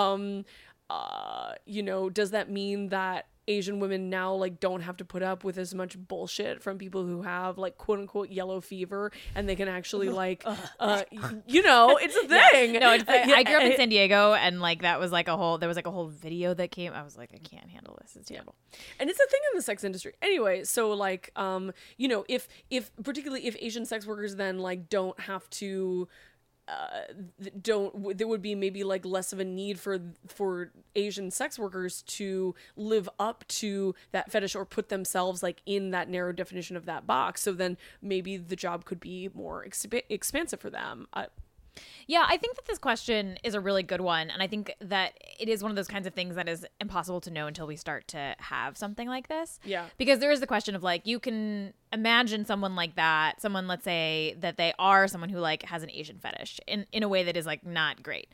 Does that mean that Asian women now like don't have to put up with as much bullshit from people who have like quote unquote yellow fever, and they can actually like it's a thing. Yeah. No, I grew up in San Diego, and like there was like a whole video that came. I was like, I can't handle this. It's terrible. And it's a thing in the sex industry anyway. So like if particularly if Asian sex workers then like don't have to there would be maybe like less of a need for Asian sex workers to live up to that fetish or put themselves like in that narrow definition of that box. So then maybe the job could be more expansive for them. Yeah, I think that this question is a really good one. And I think that it is one of those kinds of things that is impossible to know until we start to have something like this. Yeah. Because there is the question of like, you can imagine someone like that, someone, let's say that they are someone who like has an Asian fetish in a way that is like not great.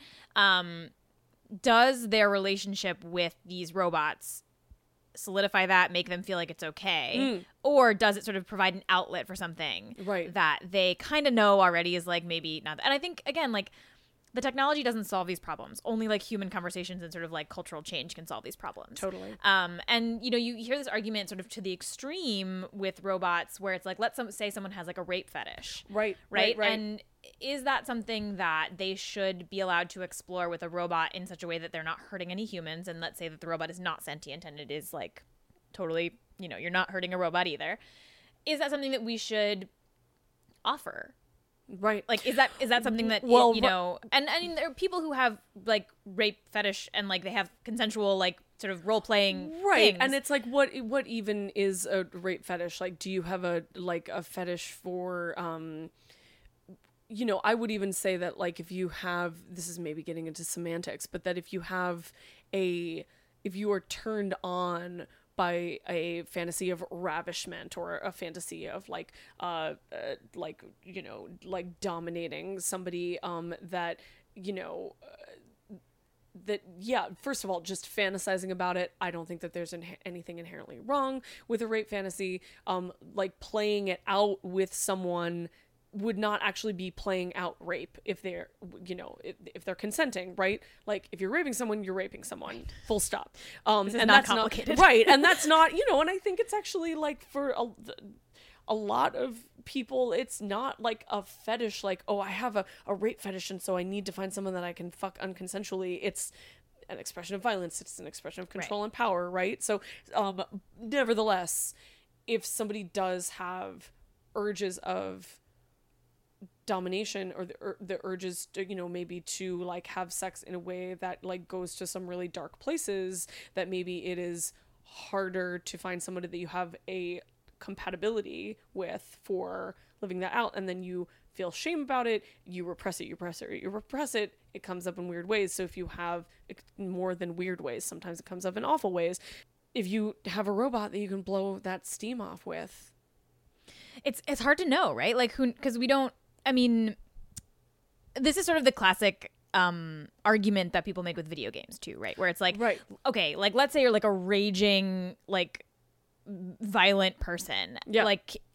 Does their relationship with these robots solidify that, make them feel like it's okay, or does it sort of provide an outlet for something that they kind of know already is like maybe not? And I think again, like the technology doesn't solve these problems. Only like human conversations and sort of like cultural change can solve these problems. Totally. And you hear this argument sort of to the extreme with robots, where it's like, let's say someone has like a rape fetish, right? And is that something that they should be allowed to explore with a robot in such a way that they're not hurting any humans? And let's say that the robot is not sentient and it is like totally, you're not hurting a robot either. Is that something that we should offer? Right. Like, is that something that, and I mean, there are people who have like rape fetish and like they have consensual, like sort of role playing. Right. things. And it's like, what even is a rape fetish? Like, do you have a fetish for, I would even say that like, if you have, this is maybe getting into semantics, but that if you are turned on by a fantasy of ravishment or a fantasy of like dominating somebody, first of all, just fantasizing about it, I don't think that there's anything inherently wrong with a rape fantasy. Like playing it out with someone would not actually be playing out rape if they're if they're consenting, right? Like if you're raping someone, you're raping someone, full stop. This is not complicated. Right. And that's not, and I think it's actually like for a lot of people, it's not like a fetish, like, oh, I have a rape fetish and so I need to find someone that I can fuck unconsensually. It's an expression of violence. It's an expression of control and power, right? So nevertheless, if somebody does have urges of domination or the urges to, maybe to like have sex in a way that like goes to some really dark places, that maybe it is harder to find somebody that you have a compatibility with for living that out, and then you feel shame about it, you repress it, it comes up in weird ways. So if you have more than weird ways, sometimes it comes up in awful ways. If you have a robot that you can blow that steam off with, it's hard to know, right? Like because we don't, I mean, this is sort of the classic argument that people make with video games too, right? Where it's like, right, okay, like let's say you're like a raging, like violent person. Yeah. Like,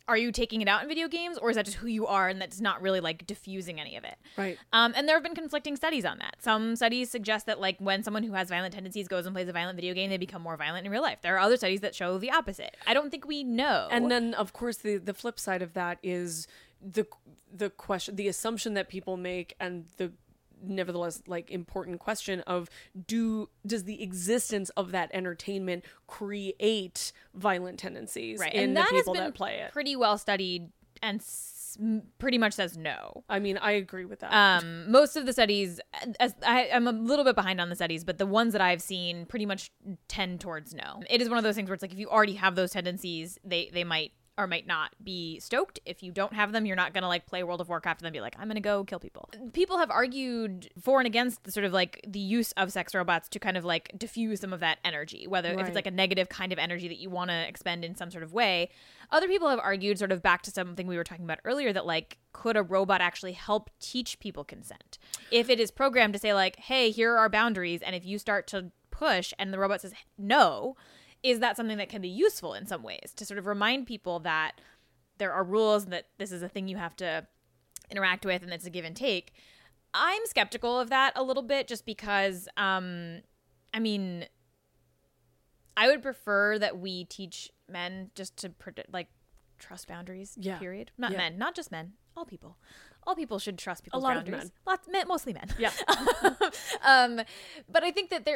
are you taking it out in video games, or is that just who you are and that's not really like diffusing any of it? Right. And there have been conflicting studies on that. Some studies suggest that like when someone who has violent tendencies goes and plays a violent video game, they become more violent in real life. There are other studies that show the opposite. I don't think we know. And then, of course, the flip side of that is the question, the assumption that people make, and the nevertheless like important question of does the existence of that entertainment create violent tendencies in the people that play it? Pretty well studied and pretty much says no. I mean, I agree with that. Most of the studies, I'm a little bit behind on the studies, but the ones that I've seen pretty much tend towards no. It is one of those things where it's like if you already have those tendencies, they might or might not be stoked. If you don't have them, you're not going to like play World of Warcraft and then be like, I'm going to go kill people. People have argued for and against the sort of like the use of sex robots to kind of like diffuse some of that energy, whether if it's like a negative kind of energy that you want to expend in some sort of way. Other people have argued sort of back to something we were talking about earlier that like, could a robot actually help teach people consent? If it is programmed to say like, hey, here are our boundaries, and if you start to push and the robot says no, is that something that can be useful in some ways to sort of remind people that there are rules and that this is a thing you have to interact with and it's a give and take? I'm skeptical of that a little bit just because, I mean, I would prefer that we teach men just to trust boundaries, period. Not just men, all people. All people should trust people's boundaries. A lot of men. Mostly men. Yeah. But I think that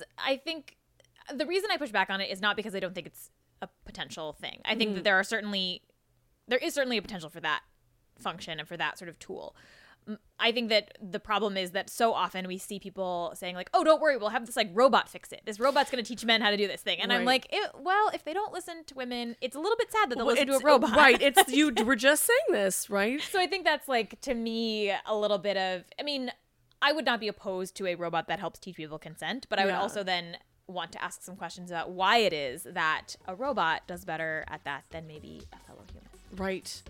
the reason I push back on it is not because I don't think it's a potential thing. I think that there is certainly a potential for that function and for that sort of tool. I think that the problem is that so often we see people saying like, oh, don't worry, we'll have this like robot fix it. This robot's going to teach men how to do this thing. And I'm like, if they don't listen to women, it's a little bit sad that they'll listen to a robot. Right. It's you were just saying this, right? So I think that's like, to me, a little bit of, I mean, I would not be opposed to a robot that helps teach people consent, but I would also then want to ask some questions about why it is that a robot does better at that than maybe a fellow human. Right.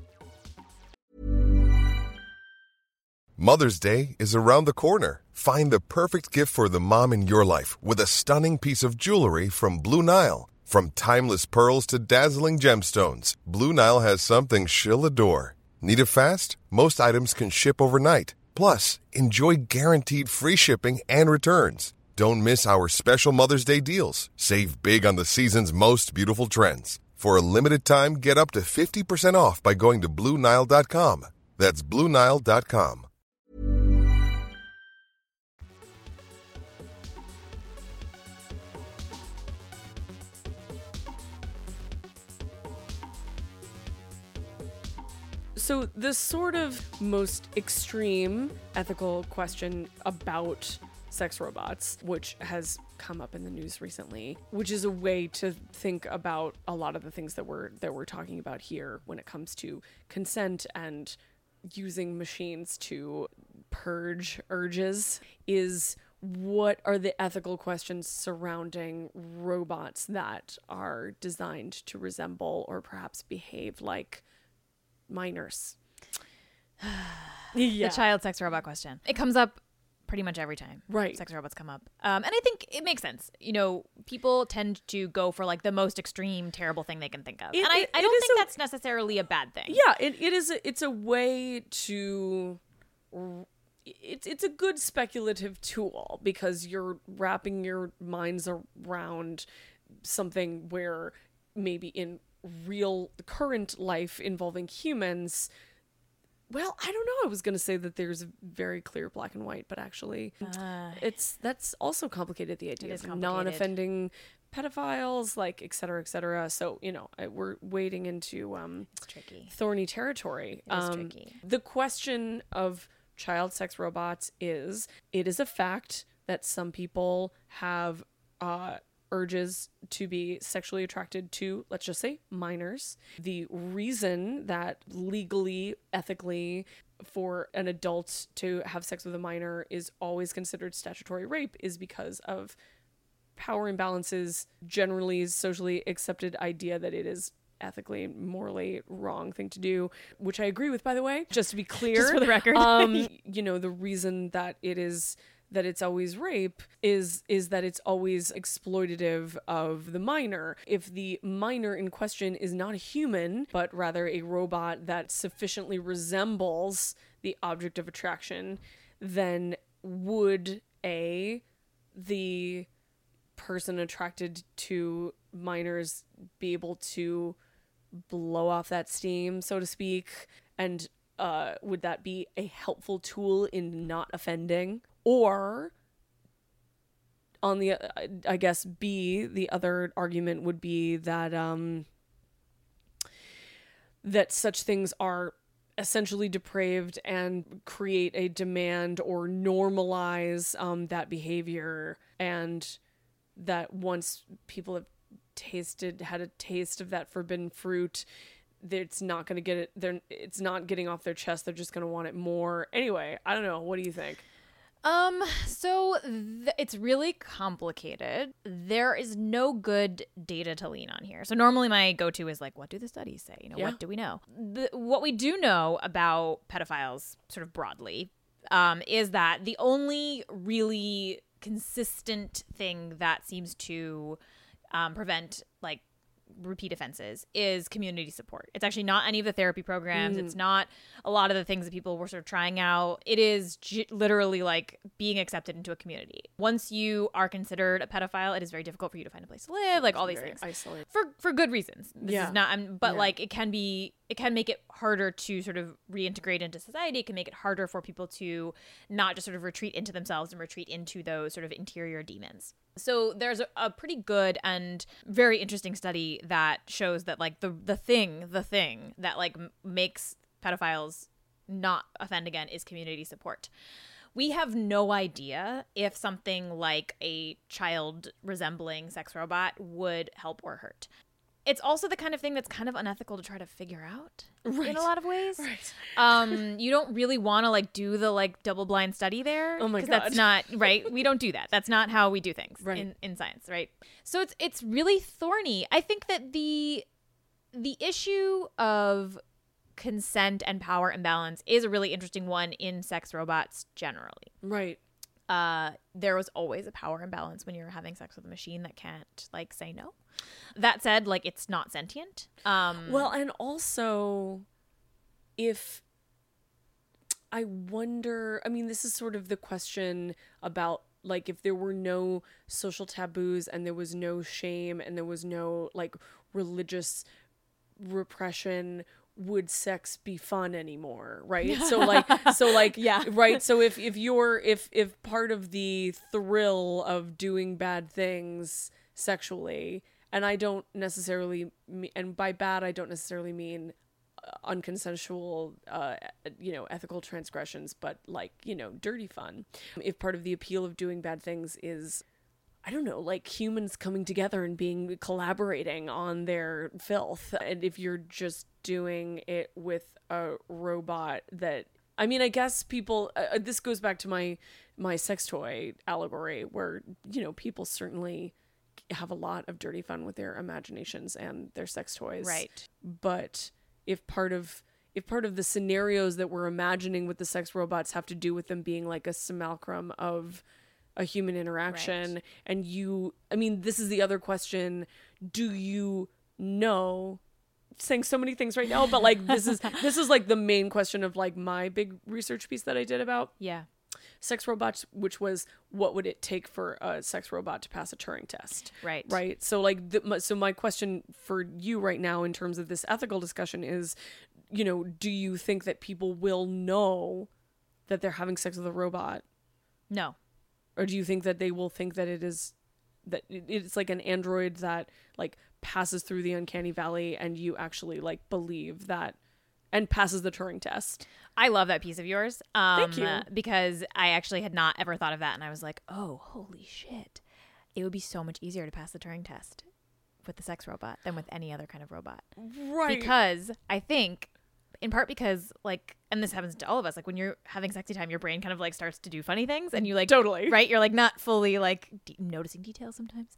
Mother's Day is around the corner. Find the perfect gift for the mom in your life with a stunning piece of jewelry from Blue Nile. From timeless pearls to dazzling gemstones, Blue Nile has something she'll adore. Need it fast? Most items can ship overnight. Plus, enjoy guaranteed free shipping and returns. Don't miss our special Mother's Day deals. Save big on the season's most beautiful trends. For a limited time, get up to 50% off by going to BlueNile.com. That's BlueNile.com. So the sort of most extreme ethical question about sex robots, which has come up in the news recently, which is a way to think about a lot of the things that we're talking about here when it comes to consent and using machines to purge urges, is what are the ethical questions surrounding robots that are designed to resemble or perhaps behave like minors? The child sex robot question. It comes up pretty much every time sex robots come up. And I think it makes sense. You know, people tend to go for like the most extreme, terrible thing they can think of. I don't think that's necessarily a bad thing. Yeah, it's a way to... It's a good speculative tool because you're wrapping your minds around something where maybe in real current life involving humans, well, I don't know. I was going to say that there's very clear black and white, but actually that's also complicated, the idea of non-offending pedophiles, like et cetera, et cetera. So, you know, we're wading into it's tricky. Thorny territory. It is tricky. The question of child sex robots it is a fact that some people have urges to be sexually attracted to, let's just say, minors. The reason that legally, ethically, for an adult to have sex with a minor is always considered statutory rape is because of power imbalances, generally socially accepted idea that it is ethically and morally wrong thing to do, which I agree with, by the way, just to be clear. Just for the record. You know, the reason that it is that it's always rape is that it's always exploitative of the minor. If the minor in question is not a human, but rather a robot that sufficiently resembles the object of attraction, then would the person attracted to minors be able to blow off that steam, so to speak? And would that be a helpful tool in not offending? Or on the, I guess B, the other argument would be that that such things are essentially depraved and create a demand or normalize that behavior, and that once people have had a taste of that forbidden fruit, it's not going to get it. It's not getting off their chest. They're just going to want it more. Anyway, I don't know. What do you think? So it's really complicated. There is no good data to lean on here. So normally my go-to is like, what do the studies say? You know, what do we know? What we do know about pedophiles sort of broadly, is that the only really consistent thing that seems to prevent like repeat offenses is community support. It's actually not any of the therapy programs. It's not a lot of the things that people were sort of trying out. It is literally like being accepted into a community. Once you are considered a pedophile, it is very difficult for you to find a place to live, like all these things. Isolated. For good reasons. This is not, but like it can make it harder to sort of reintegrate into society. It can make it harder for people to not just sort of retreat into themselves and retreat into those sort of interior demons. So there's a pretty good and very interesting study that shows that like the thing that like makes pedophiles not offend again is community support. We have no idea if something like a child resembling sex robot would help or hurt. It's also the kind of thing that's kind of unethical to try to figure out in a lot of ways. Right. You don't really want to like do the like double blind study there. Oh my God. That's not right. We don't do that. That's not how we do things in science. Right. So it's really thorny. I think that the issue of consent and power imbalance is a really interesting one in sex robots generally. Right. There was always a power imbalance when you're having sex with a machine that can't like say no. That said, like it's not sentient. Well, and also if I wonder, I mean, this is sort of the question about like if there were no social taboos and there was no shame and there was no like religious repression, would sex be fun anymore, right? So like yeah, right. So if part of the thrill of doing bad things sexually, and I don't necessarily and by bad I don't necessarily mean unconsensual ethical transgressions, but like, you know, dirty fun. If part of the appeal of doing bad things is, I don't know, like humans coming together and collaborating on their filth, and if you're just doing it with a robot that, I mean, I guess people, this goes back to my sex toy allegory where, you know, people certainly have a lot of dirty fun with their imaginations and their sex toys. Right. But if part of the scenarios that we're imagining with the sex robots have to do with them being like a simulacrum of a human interaction, right, and I mean, this is the other question, do you know, saying so many things right now, but like this is like the main question of like my big research piece that I did about sex robots, which was what would it take for a sex robot to pass a Turing test, right? So like so my question for you right now in terms of this ethical discussion is, you know, do you think that people will know that they're having sex with a robot? No. Or do you think that they will think that it's like an android that like passes through the uncanny valley and you actually like believe that and passes the Turing test? I love that piece of yours. Thank you. Because I actually had not ever thought of that, and I was like, oh, holy shit. It would be so much easier to pass the Turing test with the sex robot than with any other kind of robot. Right. Because I think, in part because like, and this happens to all of us, like when you're having sexy time, your brain kind of like starts to do funny things, and you like, totally, right? You're like not fully like noticing details sometimes.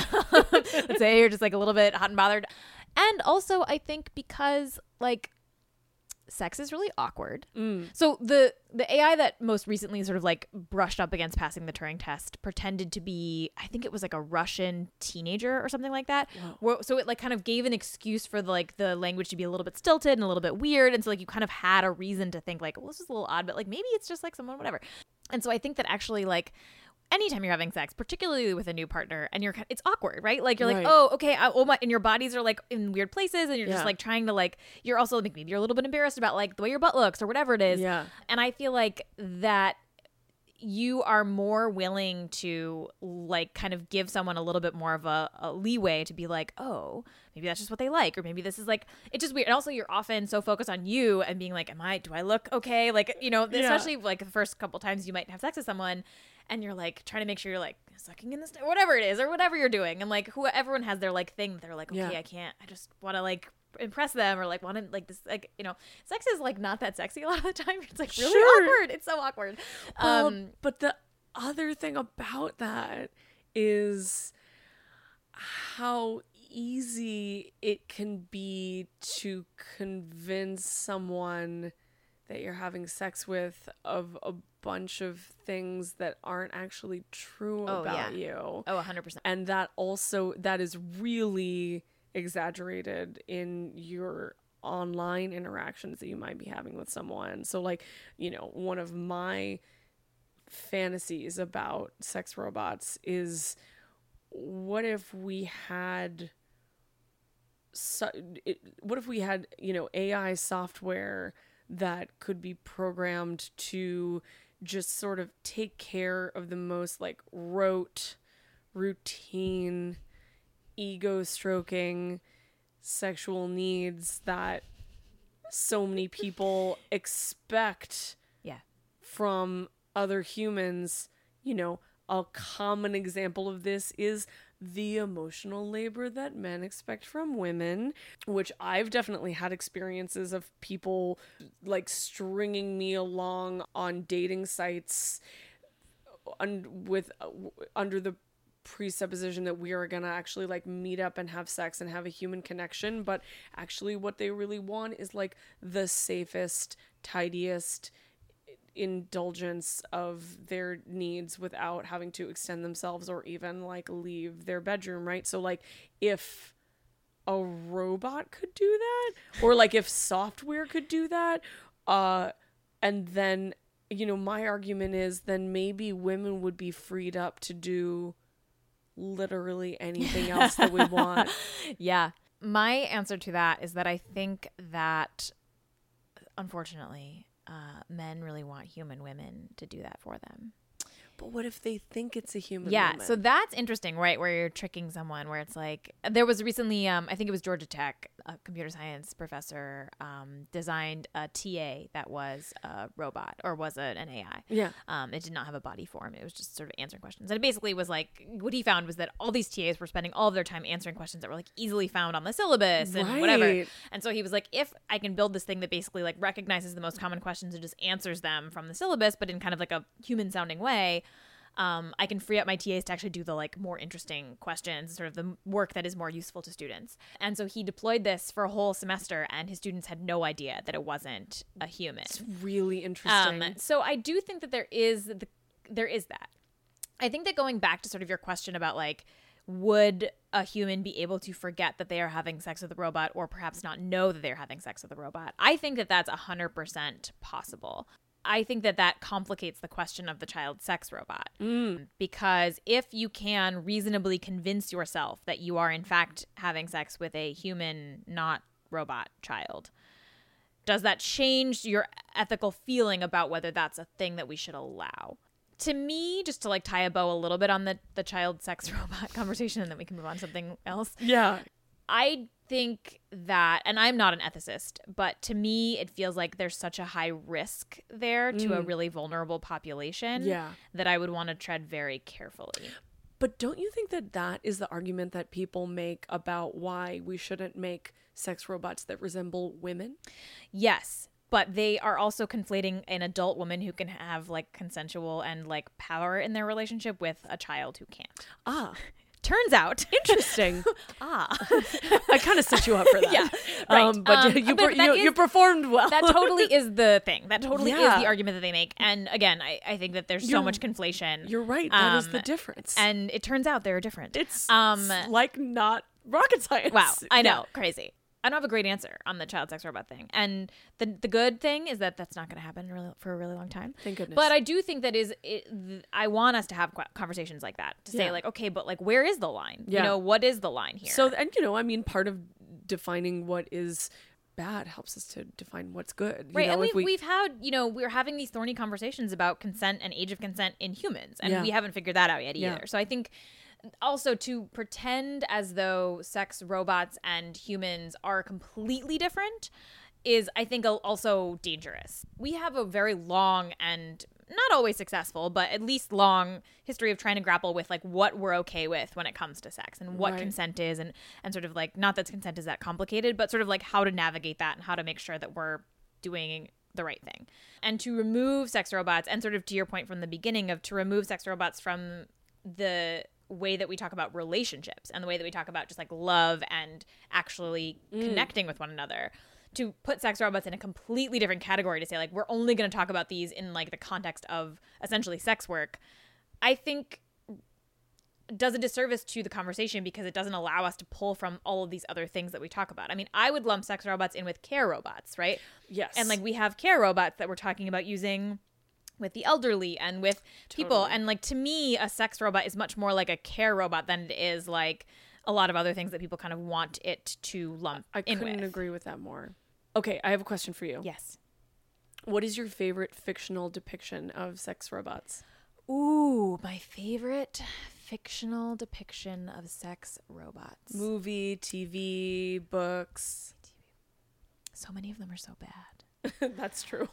Let's say you're just like a little bit hot and bothered. And also I think because like sex is really awkward. So the AI that most recently sort of like brushed up against passing the Turing test pretended to be, I think it was like a Russian teenager or something like that. So it like kind of gave an excuse for the language to be a little bit stilted and a little bit weird. And so like you kind of had a reason to think like, well, this is a little odd, but like maybe it's just like someone, whatever. And so I think that actually like anytime you're having sex, particularly with a new partner, and it's awkward, right? Like you're like, oh, okay, and your bodies are like in weird places, and you're just like trying to like, you're also like maybe you're a little bit embarrassed about like the way your butt looks or whatever it is. Yeah. And I feel like that you are more willing to like kind of give someone a little bit more of a leeway to be like, oh, maybe that's just what they like, or maybe this is like, it's just weird. And also you're often so focused on you and being like, do I look okay? Like, you know, especially like the first couple times you might have sex with someone and you're like trying to make sure you're like sucking in this, whatever it is, or whatever you're doing. And like everyone has their like thing that they're like, okay, I just want to like impress them, or like want to like this, like, you know, sex is like not that sexy a lot of the time. It's like really awkward. It's so awkward. But the other thing about that is how easy it can be to convince someone that you're having sex with of a bunch of things that aren't actually true about you. Oh, 100%. And that is really exaggerated in your online interactions that you might be having with someone. So like, you know, one of my fantasies about sex robots is, what if we had you know, AI software that could be programmed to just sort of take care of the most like rote, routine, ego stroking sexual needs that so many people expect from other humans. You know, a common example of this is the emotional labor that men expect from women, which I've definitely had experiences of people like stringing me along on dating sites under the presupposition that we are gonna actually like meet up and have sex and have a human connection, but actually what they really want is like the safest, tidiest indulgence of their needs without having to extend themselves or even like leave their bedroom, right? So like if a robot could do that, or like if software could do that, and then, you know, my argument is then maybe women would be freed up to do literally anything else that we want. Yeah. My answer to that is that I think that unfortunately men really want human women to do that for them. But what if they think it's a human woman? woman? So that's interesting, right? Where you're tricking someone, where it's like, there was recently, I think it was Georgia Tech, a computer science professor designed a TA that was a robot, or was an AI. Yeah. It did not have a body form. It was just sort of answering questions. And it basically was like, what he found was that all these TAs were spending all of their time answering questions that were like easily found on the syllabus and whatever. And so he was like, if I can build this thing that basically like recognizes the most common questions and just answers them from the syllabus, but in kind of like a human sounding way, I can free up my TAs to actually do the like more interesting questions, sort of the work that is more useful to students. And so he deployed this for a whole semester, and his students had no idea that it wasn't a human. It's really interesting. So I do think that there is that. I think that going back to sort of your question about like, would a human be able to forget that they are having sex with a robot, or perhaps not know that they're having sex with a robot? I think that that's 100% possible. I think that that complicates the question of the child sex robot, because if you can reasonably convince yourself that you are in fact having sex with a human, not robot child, does that change your ethical feeling about whether that's a thing that we should allow? To me, just to like tie a bow a little bit on the child sex robot conversation, and then we can move on to something else. Yeah. I think that, and I'm not an ethicist, but to me, it feels like there's such a high risk there to a really vulnerable population that I would want to tread very carefully. But don't you think that that is the argument that people make about why we shouldn't make sex robots that resemble women? Yes. But they are also conflating an adult woman who can have like consensual and like power in their relationship with a child who can't. turns out, Interesting. I kind of set you up for that. Yeah, right. But you performed well. that totally is the thing. That totally is Yeah. the argument that they make. And again, I think that there's so much conflation. You're right. That is the difference. And it turns out they're different. It's like not rocket science. Wow, I know, Yeah. crazy. I don't have a great answer on the child sex robot thing. And the good thing is that that's not going to happen for a really long time. Thank goodness. But I do think that I want us to have conversations like that to say Yeah. like, okay, but like, where is the line? Yeah. You know, what is the line here? So, and I mean, part of defining what is bad helps us to define what's good. Right, and if we've had, we're having these thorny conversations about consent and age of consent in humans, and Yeah. we haven't figured that out yet either. Yeah. So I think also to pretend as though sex robots and humans are completely different is, I think, also dangerous. We have a very long and not always successful, but at least long history of trying to grapple with like what we're okay with when it comes to sex and what Right. consent is, and sort of like, not that consent is that complicated, but sort of like how to navigate that and how to make sure that we're doing the right thing. And to remove sex robots, and sort of to your point from the beginning of to remove sex robots from the way that we talk about relationships and the way that we talk about just like love and actually connecting with one another, to put sex robots in a completely different category, to say like we're only going to talk about these in like the context of essentially sex work, I think does a disservice to the conversation, because it doesn't allow us to pull from all of these other things that we talk about. I mean, I would lump sex robots in with care robots, right? Yes. And like we have care robots that we're talking about using with the elderly and with people. Totally. And like, to me, a sex robot is much more like a care robot than it is like a lot of other things that people kind of want it to lump I in couldn't with. agree with that more. Okay, I have a question for you. Yes. What is your favorite fictional depiction of sex robots? Ooh, my favorite fictional depiction of sex robots. Movie, TV, books. So many of them are so bad. That's true.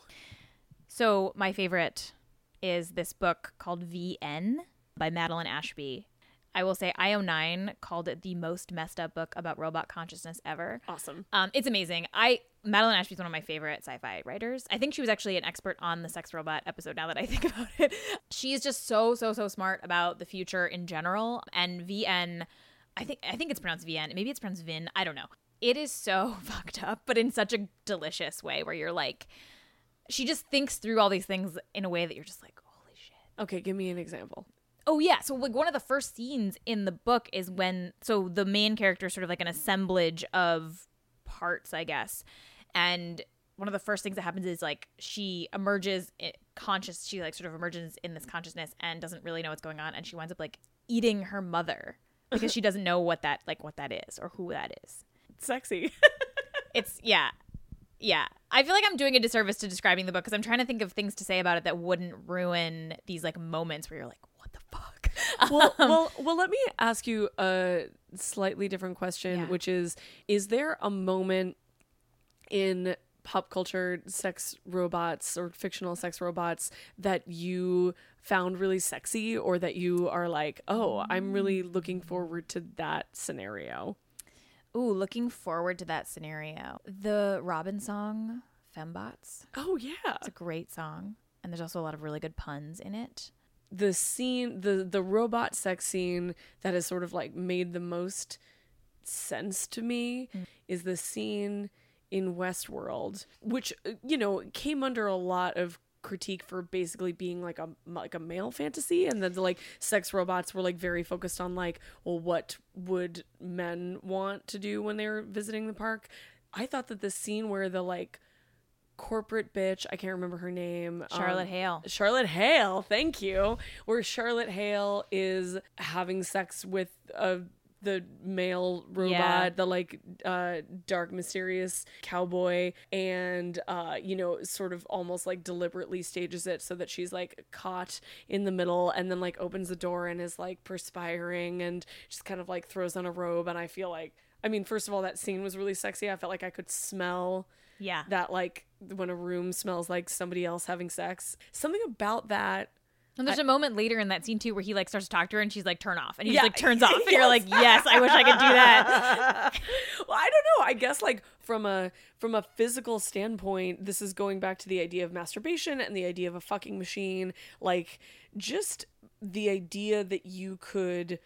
So my favorite is this book called VN by Madeline Ashby. I will say IO9 called it the most messed up book about robot consciousness ever. Awesome. It's amazing. Madeline Ashby is one of my favorite sci-fi writers. I think she was actually an expert on the sex robot episode, now that I think about it. She is just so smart about the future in general. And VN, I think it's pronounced VN. Maybe it's pronounced Vin. I don't know. It is so fucked up, but in such a delicious way, where you're like, she just thinks through all these things in a way that you're just like, holy shit. Okay, give me an example. Oh yeah, so like one of the first scenes in the book is when, so the main character is sort of like an assemblage of parts, I guess, and one of the first things that happens is like she emerges conscious, she like sort of emerges in this consciousness and doesn't really know what's going on, and she winds up like eating her mother because she doesn't know what that is or who that is. Sexy. It's yeah. I feel like I'm doing a disservice to describing the book, because I'm trying to think of things to say about it that wouldn't ruin these like moments where you're like, what the fuck? Well, let me ask you a slightly different question, Yeah. which is there a moment in pop culture sex robots or fictional sex robots that you found really sexy, or that you are like, oh, I'm really looking forward to that scenario? Ooh, looking forward to that scenario. The Robin song, Fembots. Oh, yeah. It's a great song. And there's also a lot of really good puns in it. The scene, the robot sex scene that has sort of like made the most sense to me is the scene in Westworld, which, came under a lot of critique for basically being like a male fantasy, and then the like sex robots were like very focused on like, well, what would men want to do when they were visiting the park. I thought that the scene where the like corporate bitch, I can't remember her name, Charlotte Hale, thank you, where Charlotte Hale is having sex with the male robot, Yeah. the like dark mysterious cowboy, and sort of almost like deliberately stages it so that she's like caught in the middle, and then like opens the door and is like perspiring and just kind of like throws on a robe. And I feel like, I mean, first of all, that scene was really sexy. I felt like I could smell that, like when a room smells like somebody else having sex, something about that. And there's a moment later in that scene too where he like starts to talk to her and she's like, turn off, and he Yeah. just like turns off, and you're like, yes, I wish I could do that. Well, I don't know. I guess like from a physical standpoint, this is going back to the idea of masturbation and the idea of a fucking machine. Like, just the idea that you could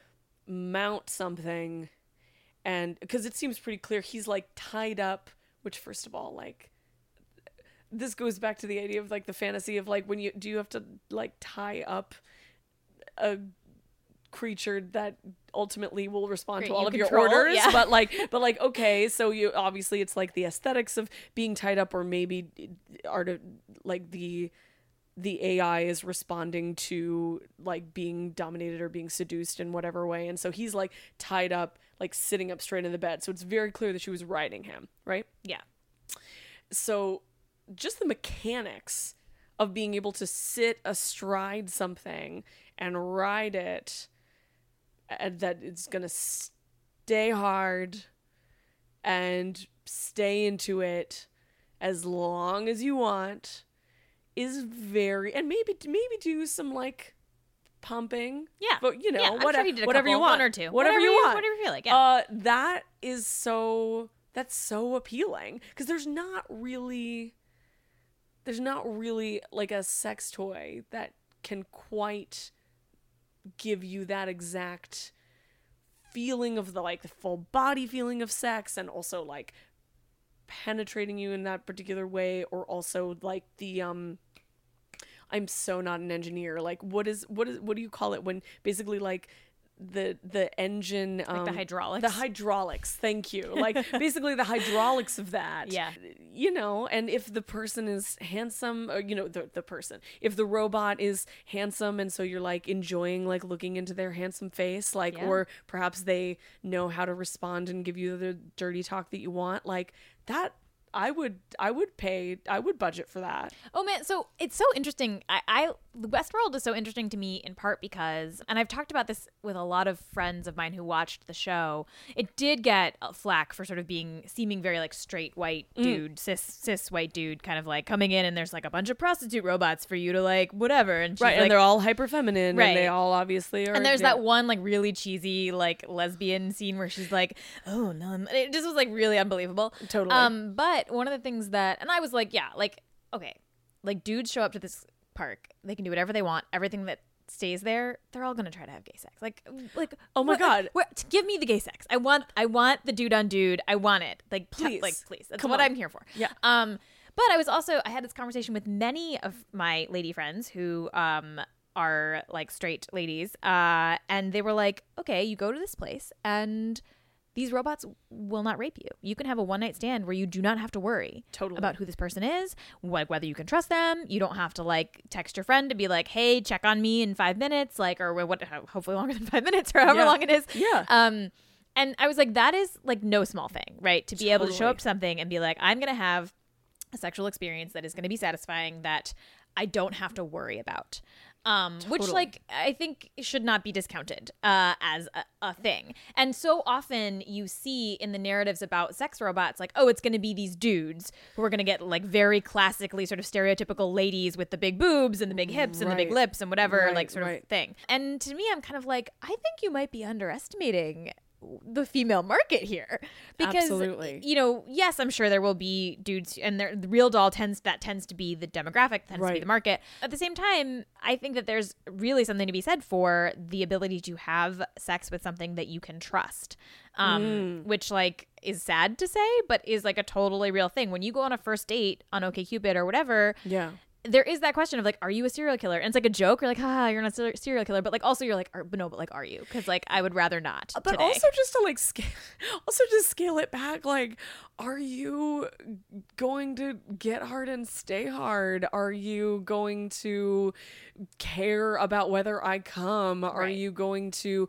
mount something, and because it seems pretty clear he's like tied up, which first of all, like, this goes back to the idea of like the fantasy of like, when you have to like tie up a creature that ultimately will respond to all of your orders, yeah. but like okay, so you obviously, it's like the aesthetics of being tied up, or maybe like the AI is responding to like being dominated or being seduced in whatever way, and so he's like tied up, like sitting up straight in the bed, so it's very clear that she was riding him, right? Yeah. So just the mechanics of being able to sit astride something and ride it, and that it's gonna stay hard and stay into it as long as you want, is very, and maybe do some like pumping, Yeah, but you know, yeah, whatever, sure you did a whatever you couple, want, one or two, whatever you want, whatever you feel like. Yeah. That is that's so appealing, because there's not really like a sex toy that can quite give you that exact feeling of the like the full body feeling of sex, and also like penetrating you in that particular way, or also like the I'm so not an engineer, like what do you call it when basically like the engine, like the hydraulics, thank you, like basically the hydraulics of that, Yeah. you know, and if the person is handsome, or you know, the person, if the robot is handsome, and so you're like enjoying like looking into their handsome face, like, Yeah. or perhaps they know how to respond and give you the dirty talk that you want, like that, I would budget for that. Oh man, so it's so interesting. I Westworld is so interesting to me in part because, and I've talked about this with a lot of friends of mine who watched the show, it did get flack for sort of seeming very like straight white dude, cis white dude, kind of like coming in and there's like a bunch of prostitute robots for you to like whatever, and she's Right, like, and they're all hyper feminine, Right. and they all obviously are. and there's yeah. that one like really cheesy like lesbian scene where she's like, oh no, it just was like really unbelievable. Totally. But one of the things that, and I was like, yeah, like, okay, like dudes show up to this park, they can do whatever they want, everything that stays there, they're all gonna try to have gay sex. Like Oh my God. give me the gay sex. I want the dude on dude. I want it. Like Please. please. That's Come what on. I'm here for. Yeah. But I had this conversation with many of my lady friends who are like straight ladies, and they were like, okay, you go to this place and these robots will not rape you. You can have a one-night stand where you do not have to worry Totally. about who this person is, whether you can trust them. You don't have to like text your friend to be like, hey, check on me in 5 minutes, like, or what, hopefully longer than 5 minutes or however Yeah. long it is. Yeah. And I was like, that is like no small thing, right? To be able to show Totally. up to something and be like, I'm going to have a sexual experience that is going to be satisfying, that I don't have to worry about. Which Totally. like I think should not be discounted as a thing. And so often you see in the narratives about sex robots, like, oh, it's going to be these dudes who are going to get like very classically sort of stereotypical ladies with the big boobs and the big hips and the big Right. lips and whatever, Right, like sort right. of thing. And to me, I'm kind of like, I think you might be underestimating the female market here, because Absolutely. you know, yes, I'm sure there will be dudes, and the real doll tends to be the demographic, tends to be Right. the market. At the same time, I think that there's really something to be said for the ability to have sex with something that you can trust, which like is sad to say, but is like a totally real thing. When you go on a first date on OkCupid or whatever, Yeah. there is that question of like, are you a serial killer? And it's like a joke. You're like, haha, you're not a serial killer. But like, also you're like, but no, but like, are you? Because like, I would rather not. But today. also just to like scale it back, like, are you going to get hard and stay hard? Are you going to care about whether I come? Are Right. you going to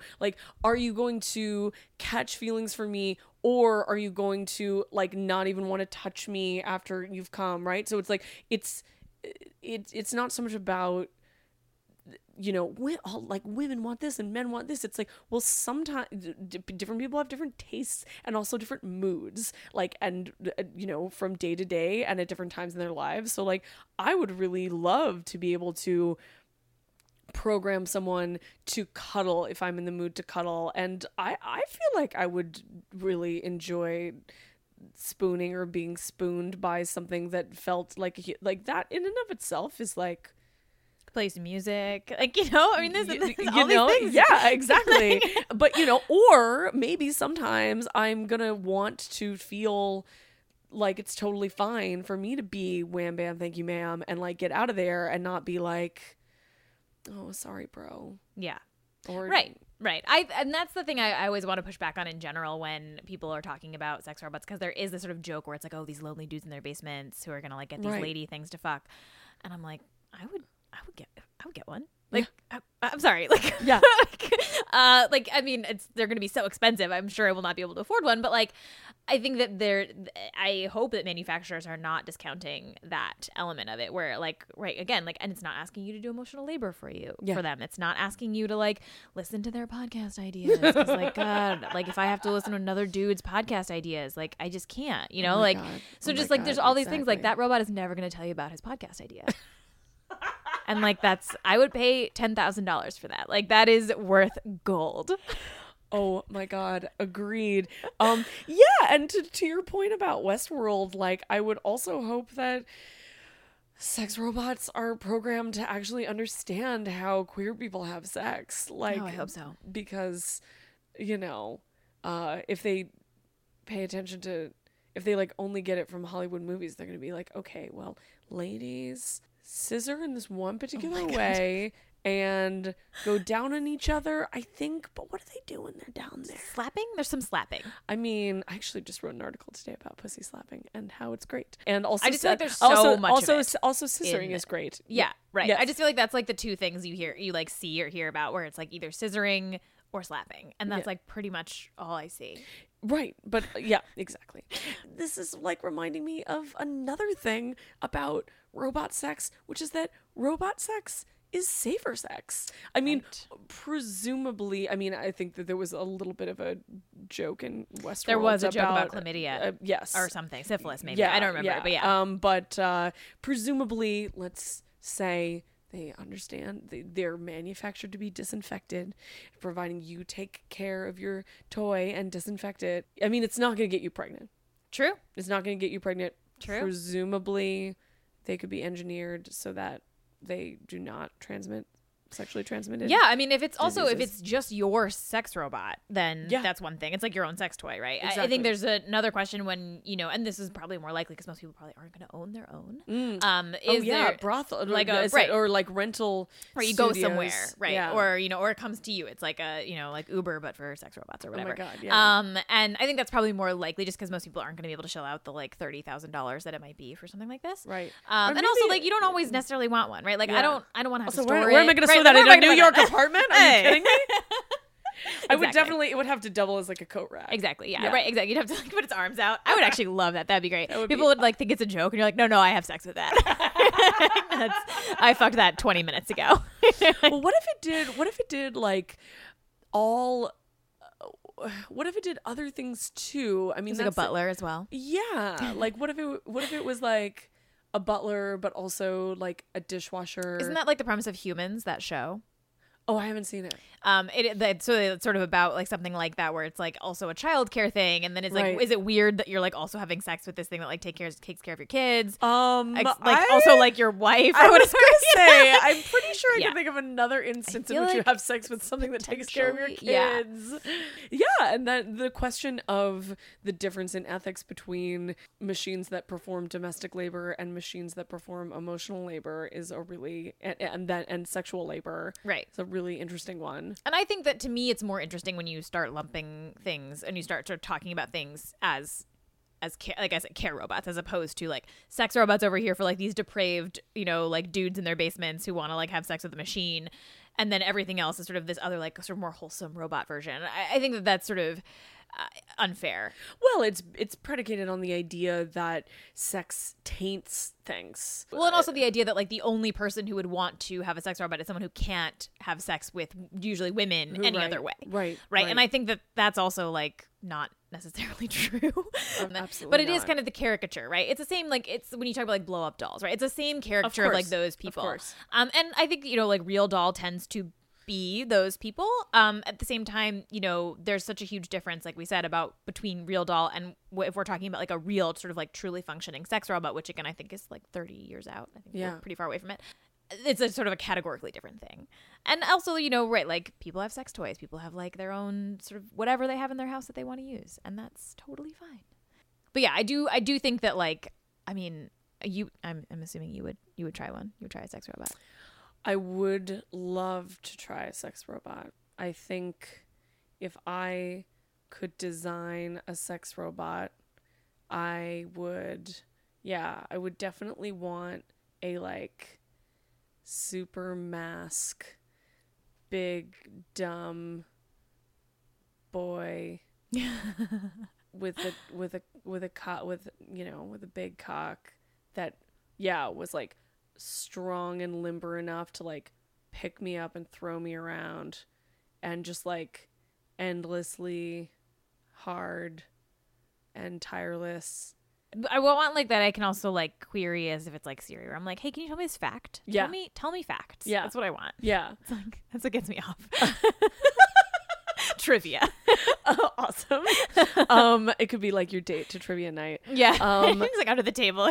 catch feelings for me? Or are you going to like not even want to touch me after you've come, right? So it's like, it's not so much about, you know, like women want this and men want this. It's like, well, sometimes different people have different tastes and also different moods, like, and you know, from day to day and at different times in their lives. So like, I would really love to be able to program someone to cuddle if I'm in the mood to cuddle, and I feel like I would really enjoy spooning or being spooned by something that felt like that in and of itself is like play some music. Like, you know, I mean, there's you all know, these things. yeah, exactly. But, you know, or maybe sometimes I'm going to want to feel like it's totally fine for me to be wham bam, thank you ma'am, and like get out of there and not be like, oh, sorry, bro. Yeah. Or Right. And that's the thing I always want to push back on in general when people are talking about sex robots, because there is this sort of joke where it's like, oh, these lonely dudes in their basements who are gonna like get these Right. lady things to fuck, and I'm like, I would get one. Like, I'm sorry, like, Yeah. like I mean, they're gonna be so expensive. I'm sure I will not be able to afford one, but like, I think that I hope that manufacturers are not discounting that element of it, where like, right, again, like, and it's not asking you to do emotional labor for them. It's not asking you to like listen to their podcast ideas. 'Cause, like, God, like if I have to listen to another dude's podcast ideas, like I just can't, you know, my like, God. so Oh just my like there's God, all these things like exactly. that robot is never going to tell you about his podcast idea. And like, I would pay $10,000 for that. Like that is worth gold. Oh my God, agreed. Yeah, and to your point about Westworld, like I would also hope that sex robots are programmed to actually understand how queer people have sex. Like, I hope so. Because, you know, if they pay attention to, if they like only get it from Hollywood movies, they're gonna be like, okay, well, ladies scissor in this one particular way and go down on each other, I think, but what do they do when they're down there? Slapping? There's some slapping. I mean, I actually just wrote an article today about pussy slapping and how it's great. And also, I just feel like there's so much of it also scissoring is great. Yeah, right. Yes. I just feel like that's like the two things you like see or hear about, where it's like either scissoring or slapping, and that's like pretty much all I see. Right, but yeah, exactly. This is like reminding me of another thing about robot sex, which is that robot sex is safer sex. I mean, presumably, I mean, I think that there was a little bit of a joke in Westworld. There was a joke about chlamydia, yes, or something, syphilis, maybe. Yeah, I don't remember, but yeah. But presumably, let's say they understand they're manufactured to be disinfected, providing you take care of your toy and disinfect it. I mean, it's not going to get you pregnant. True. It's not going to get you pregnant. True. Presumably, they could be engineered so that they do not sexually transmitted. Yeah, I mean, if it's diseases. just your sex robot, then Yeah. that's one thing. It's like your own sex toy, right? I Exactly. think there's another question when, you know, and this is probably more likely because most people probably aren't going to own their own. Is there brothel, like is right. it- or like rental, where you go studios. somewhere, right? Yeah. Or, you know, or it comes to you. It's like a, you know, like Uber, but for sex robots or whatever. Oh my God, yeah. And I think that's probably more likely just because most people aren't going to be able to shell out the like $30,000 that it might be for something like this. Right. And Or also maybe- like you don't always necessarily want one, right? Like Yeah. I don't want to have Also, to store where am I it. going to Right, store that where in am I a New gonna York put that? apartment? Are Hey. you kidding me? I would Exactly. definitely, it would have to double as like a coat rack. Exactly. Yeah. Yeah. Right. Exactly. You'd have to like put its arms out. I would actually love that. That'd be great. would People be- would like think it's a joke, and you're like, no, I have sex with that. I fucked that 20 minutes ago. Well, what if it did like all, what if it did other things too? I mean, It's like a that's the- butler as well. Yeah. Like what if it was like a butler, but also like a dishwasher? Isn't that like the premise of Humans, that show? Oh, I haven't seen it. So it's sort of about like something like that, where it's like also a childcare thing, and then it's like, Right. is it weird that you're like also having sex with this thing that like takes care of your kids? Like Also like your wife. I or was whatever, gonna you know? say, I'm pretty sure I Yeah. can think of another instance in feel which you like have sex with something that takes care of your potentially- yeah. kids. Yeah, and that the question of the difference in ethics between machines that perform domestic labor and machines that perform emotional labor is a really and sexual labor. Right. It's a really interesting one. And I think that to me, it's more interesting when you start lumping things and you start sort of talking about things as like I said, care robots, as opposed to like sex robots over here for like these depraved, you know, like dudes in their basements who want to like have sex with a machine, and then everything else is sort of this other like sort of more wholesome robot version. I think that that's sort of unfair. Well, it's predicated on the idea that sex taints things. Well, and also the idea that like the only person who would want to have a sex robot is someone who can't have sex with usually women any Right, other way. right. And I think that that's also like not necessarily true. Absolutely But it is not. kind of the caricature, right? It's the same, like it's when you talk about like blow up dolls, right? It's the same caricature of, like course, those of people. course. And I think, you know, like Real Doll tends to be those people. At the same time, you know, there's such a huge difference, like we said, about between Real Doll and if we're talking about like a real sort of like truly functioning sex robot, which again I think is like 30 years out. I think Yeah. we're pretty far away from it. it's a sort of a categorically different thing. And also, you know, right, like people have sex toys, people have like their own sort of whatever they have in their house that they want to use, and that's totally fine. But yeah, I do think that, like, I mean, I'm assuming you would try one. You would try a sex robot. I would love to try a sex robot. I think if I could design a sex robot, I would definitely want a like super mask, big dumb boy with a big cock that was like strong and limber enough to like pick me up and throw me around and just like endlessly hard and tireless. I want like that I can also like query as if it's like Siri, where I'm like, hey, can you tell me this fact? Yeah. Tell me facts. Yeah. That's what I want. Yeah. It's like, that's what gets me off. Trivia. Awesome. It could be like your date to trivia night. Yeah. It's like under the table.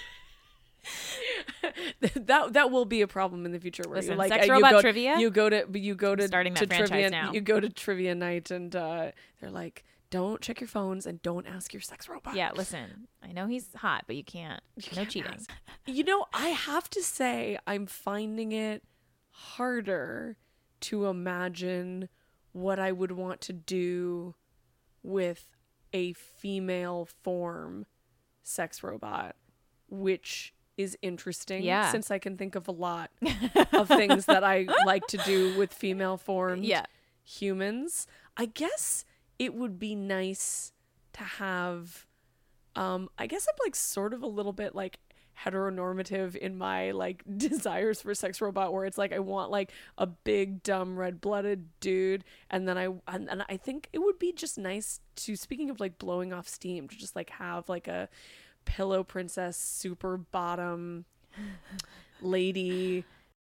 that will be a problem in the future where Listen, you're like sex robot trivia. You go to starting that to franchise trivia now. You go to trivia night and they're like, don't check your phones and don't ask your sex robot. Yeah, listen, I know he's hot, but you can't. No cheating. Ask. You know, I have to say I'm finding it harder to imagine what I would want to do with a female form sex robot, which is interesting since I can think of a lot of things that I like to do with female formed humans. I guess it would be nice to have I guess I'm like sort of a little bit like heteronormative in my like desires for sex robot, where it's like I want like a big dumb red-blooded dude, and then I think it would be just nice to, speaking of like blowing off steam, to just like have like a pillow princess super bottom lady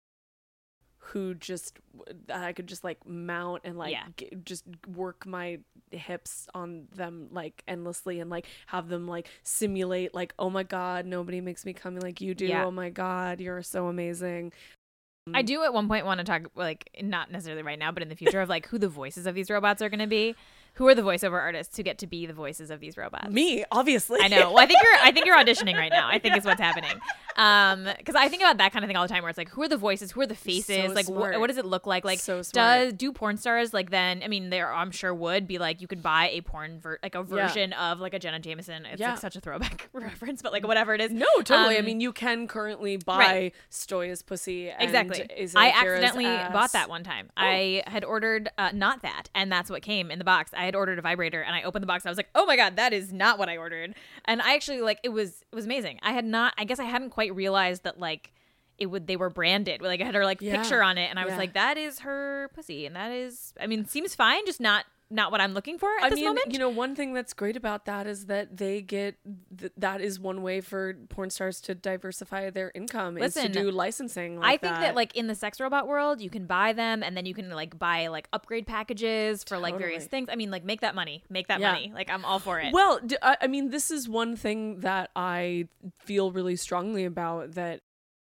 who just I could just like mount and like just work my hips on them like endlessly and like have them like simulate like, oh my god, nobody makes me come like you do. Oh my god, you're so amazing. I do at one point want to talk, like, not necessarily right now, but in the future, of like who the voices of these robots are going to be. Who are the voiceover artists who get to be the voices of these robots? Me, obviously. I know. Well, I think you're auditioning right now. I think is what's happening. Because I think about that kind of thing all the time, where it's like, who are the voices? Who are the faces? So like, what does it look like? Like, so smart. do porn stars like then? I mean, there I'm sure would be like you could buy a porn version of like a Jenna Jameson. It's like such a throwback reference, but like whatever it is. No, totally. I mean, you can currently buy Stoya's pussy. And exactly. I accidentally bought that one time. Oh. I had ordered not that, and that's what came in the box. I had ordered a vibrator, and I opened the box. And I was like, oh my god, that is not what I ordered. And I actually like it was amazing. I guess I hadn't quite realized that like they were branded. Like I had her like picture on it, and I was like, that is her pussy, and that is, I mean, seems fine, just not what I'm looking for at this moment. You know, one thing that's great about that is that they get that is one way for porn stars to diversify their income. Listen, is to do licensing. I think that like in the sex robot world, you can buy them, and then you can like buy like upgrade packages for like various things. I mean, like make that money. Like I'm all for it. Well, I mean, this is one thing that I feel really strongly about, that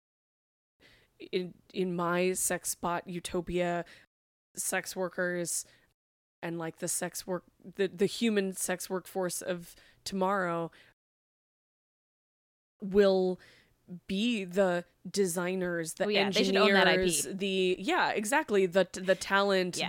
in my sex bot utopia, sex workers and like the human sex workforce of tomorrow will be the designers, the engineers, they should own that IP. The talent,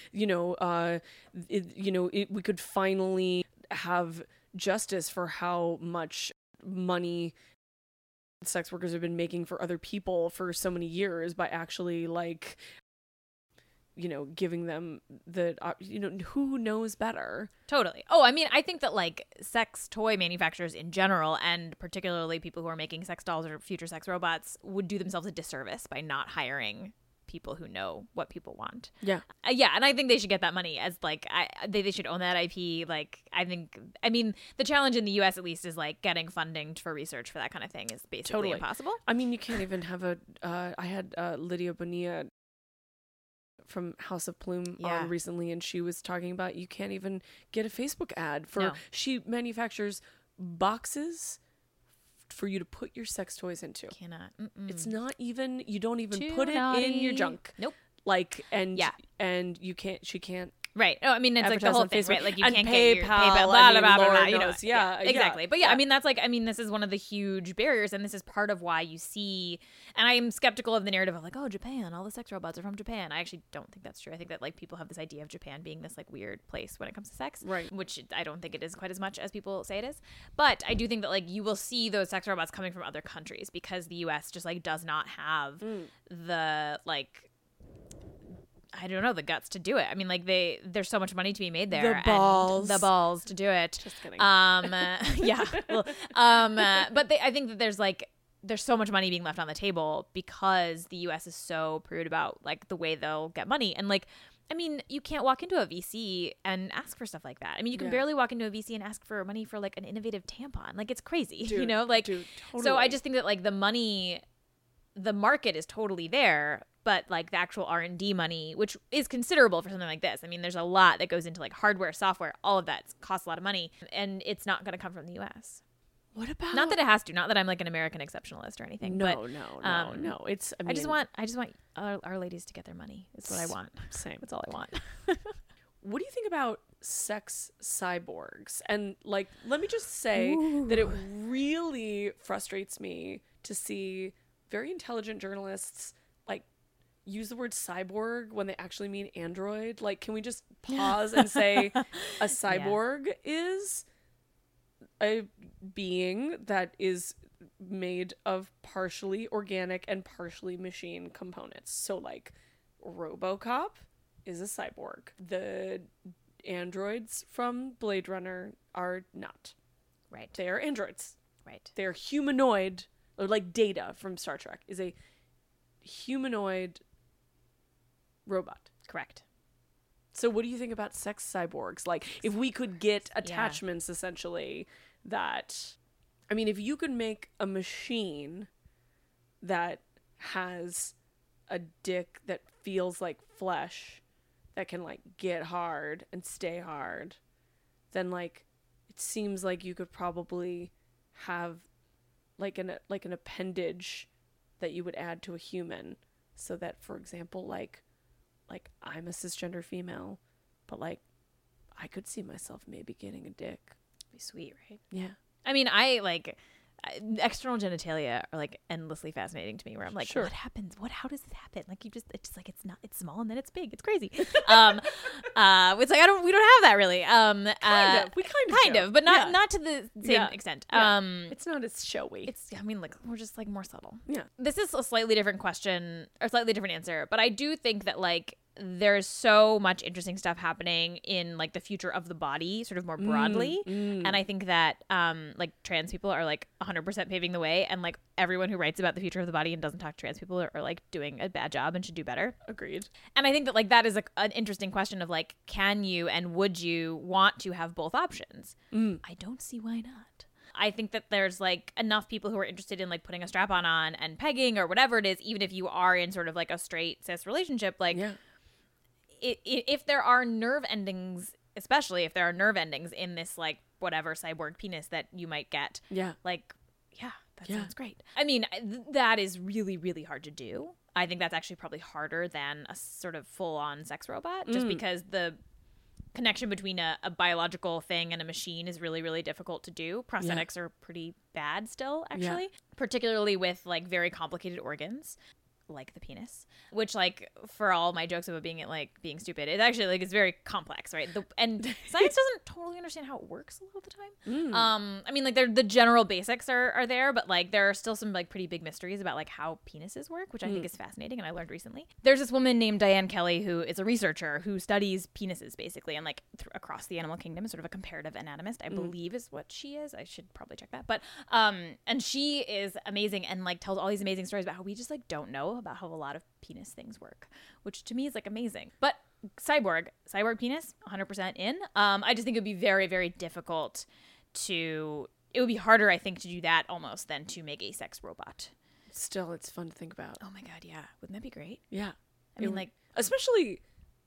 we could finally have justice for how much money sex workers have been making for other people for so many years by actually like, giving them the, who knows better. Totally. Oh, I mean, I think that like sex toy manufacturers in general, and particularly people who are making sex dolls or future sex robots, would do themselves a disservice by not hiring people who know what people want. Yeah. And I think they should get that money as like, they should own that IP. Like, I mean, the challenge in the US at least is like getting funding for research for that kind of thing is basically impossible. I mean, you can't even have I had Lydia Bonilla from House of Plume on recently, and she was talking about you can't even get a Facebook ad for she manufactures boxes for you to put your sex toys into. Cannot. It's not even, you don't even Too put it in your naughty. junk. Nope. Like, and Yeah. and she can't Right. Oh, I mean, it's like the advertise whole on thing, Facebook. right? Like you And can't PayPal, get your PayPal, I blah, mean, blah, blah, Lord blah, you know. knows. Yeah, exactly. But yeah, yeah. I mean, that's like, I mean, this is one of the huge barriers, and this is part of why you see, and I'm skeptical of the narrative of like, oh, Japan, all the sex robots are from Japan. I actually don't think that's true. I think that like people have this idea of Japan being this like weird place when it comes to sex, Right. which I don't think it is quite as much as people say it is. But I do think that like you will see those sex robots coming from other countries because the U.S. just like does not have the like, I don't know, the guts to do it. I mean, like there's so much money to be made there. The balls. And the balls to do it. Just kidding. Yeah. Well, but I think that there's so much money being left on the table because the U.S. is so prude about like the way they'll get money. And like, I mean, you can't walk into a VC and ask for stuff like that. I mean, you can barely walk into a VC and ask for money for like an innovative tampon. Like it's crazy, you know, like, dude, so I totally. just think that like the market is totally there, but like the actual R&D money, which is considerable for something like this. I mean, there's a lot that goes into like hardware, software, all of that costs a lot of money, and it's not going to come from the US. What about Not that it has to, not that I'm like an American exceptionalist or anything. No, but, no. It's I just mean, want our ladies to get their money. That's what I want. Same. That's all I want. What do you think about sex cyborgs? And like, let me just say that it really frustrates me to see very intelligent journalists like use the word cyborg when they actually mean android. Like, can we just pause and say a cyborg is a being that is made of partially organic and partially machine components? So like RoboCop is a cyborg. The androids from Blade Runner are not. Right. They are androids. Right. They're humanoid, or like Data from Star Trek is a humanoid robot. Correct. So what do you think about sex cyborgs? Like, if we could get attachments, essentially, that, I mean, if you could make a machine that has a dick that feels like flesh, that can, like, get hard and stay hard, then, like, it seems like you could probably have, like an appendage that you would add to a human, so that, for example, like I'm a cisgender female, but like I could see myself maybe getting a dick. Be sweet, right? Yeah. I mean, I like external genitalia are like endlessly fascinating to me, where I'm like, Sure. what happens? How does this happen? Like it's just like, it's small and then it's big. It's crazy. It's like, we don't have that really. Kind of. We kind do. but not, Yeah. not to the same Yeah. extent. Yeah. It's not as showy. I mean, like we're just like more subtle. Yeah. This is a slightly different question or slightly different answer, but I do think that like there's so much interesting stuff happening in like the future of the body sort of more broadly. And I think that like trans people are like 100% paving the way, and like everyone who writes about the future of the body and doesn't talk to trans people are like doing a bad job and should do better. Agreed. And I think that like that is an interesting question of like, can you and would you want to have both options? I don't see why not. I think that there's like enough people who are interested in like putting a strap on and pegging or whatever it is, even if you are in sort of like a straight cis relationship, like if there are nerve endings, especially if there are nerve endings in this like whatever cyborg penis that you might get, like, yeah, that sounds great. I mean, that is really, really hard to do. I think that's actually probably harder than a sort of full-on sex robot, just because the connection between a biological thing and a machine is really, really difficult to do. Prosthetics are pretty bad still, actually, particularly with like very complicated organs like the penis, which like for all my jokes about being being stupid, it actually like it's very complex, right? And science doesn't totally understand how it works a lot of the time. I mean, like the general basics are there, but like there are still some like pretty big mysteries about like how penises work, which I think is fascinating, and I learned recently. There's this woman named Diane Kelly who is a researcher who studies penises basically, and like across the animal kingdom, sort of a comparative anatomist, I believe is what she is. I should probably check that, but and she is amazing and like tells all these amazing stories about how we just like don't know about how a lot of penis things work, which to me is like amazing. But cyborg penis, 100% in. I just think it would be very, very difficult it would be harder, I think, to do that almost than to make a sex robot. Still, it's fun to think about. Oh my God, yeah. Wouldn't that be great? Yeah. I mean, like, especially,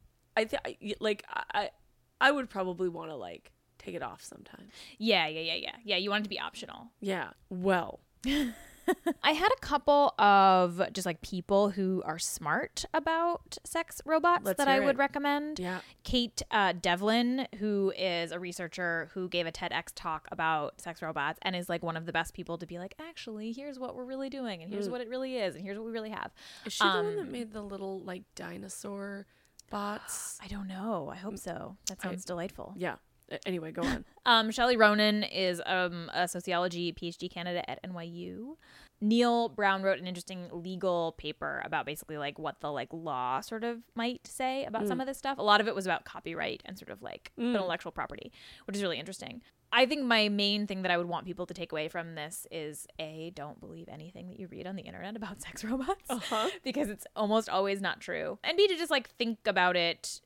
I would probably want to like take it off sometime. Yeah. You want it to be optional. Yeah. Well, I had a couple of just like people who are smart about sex robots Let's that hear I would it. recommend. Yeah. Kate Devlin, who is a researcher who gave a TEDx talk about sex robots and is like one of the best people to be like, actually, here's what we're really doing and here's what it really is and here's what we really have. Is she the one that made the little like dinosaur bots? I don't know. I hope so. That sounds delightful. Yeah. Anyway, go on. Shelley Ronan is a sociology PhD candidate at NYU. Neil Brown wrote an interesting legal paper about basically like what the like law sort of might say about some of this stuff. A lot of it was about copyright and sort of like intellectual property, which is really interesting. I think my main thing that I would want people to take away from this is A, don't believe anything that you read on the internet about sex robots because it's almost always not true. And B, to just like think about it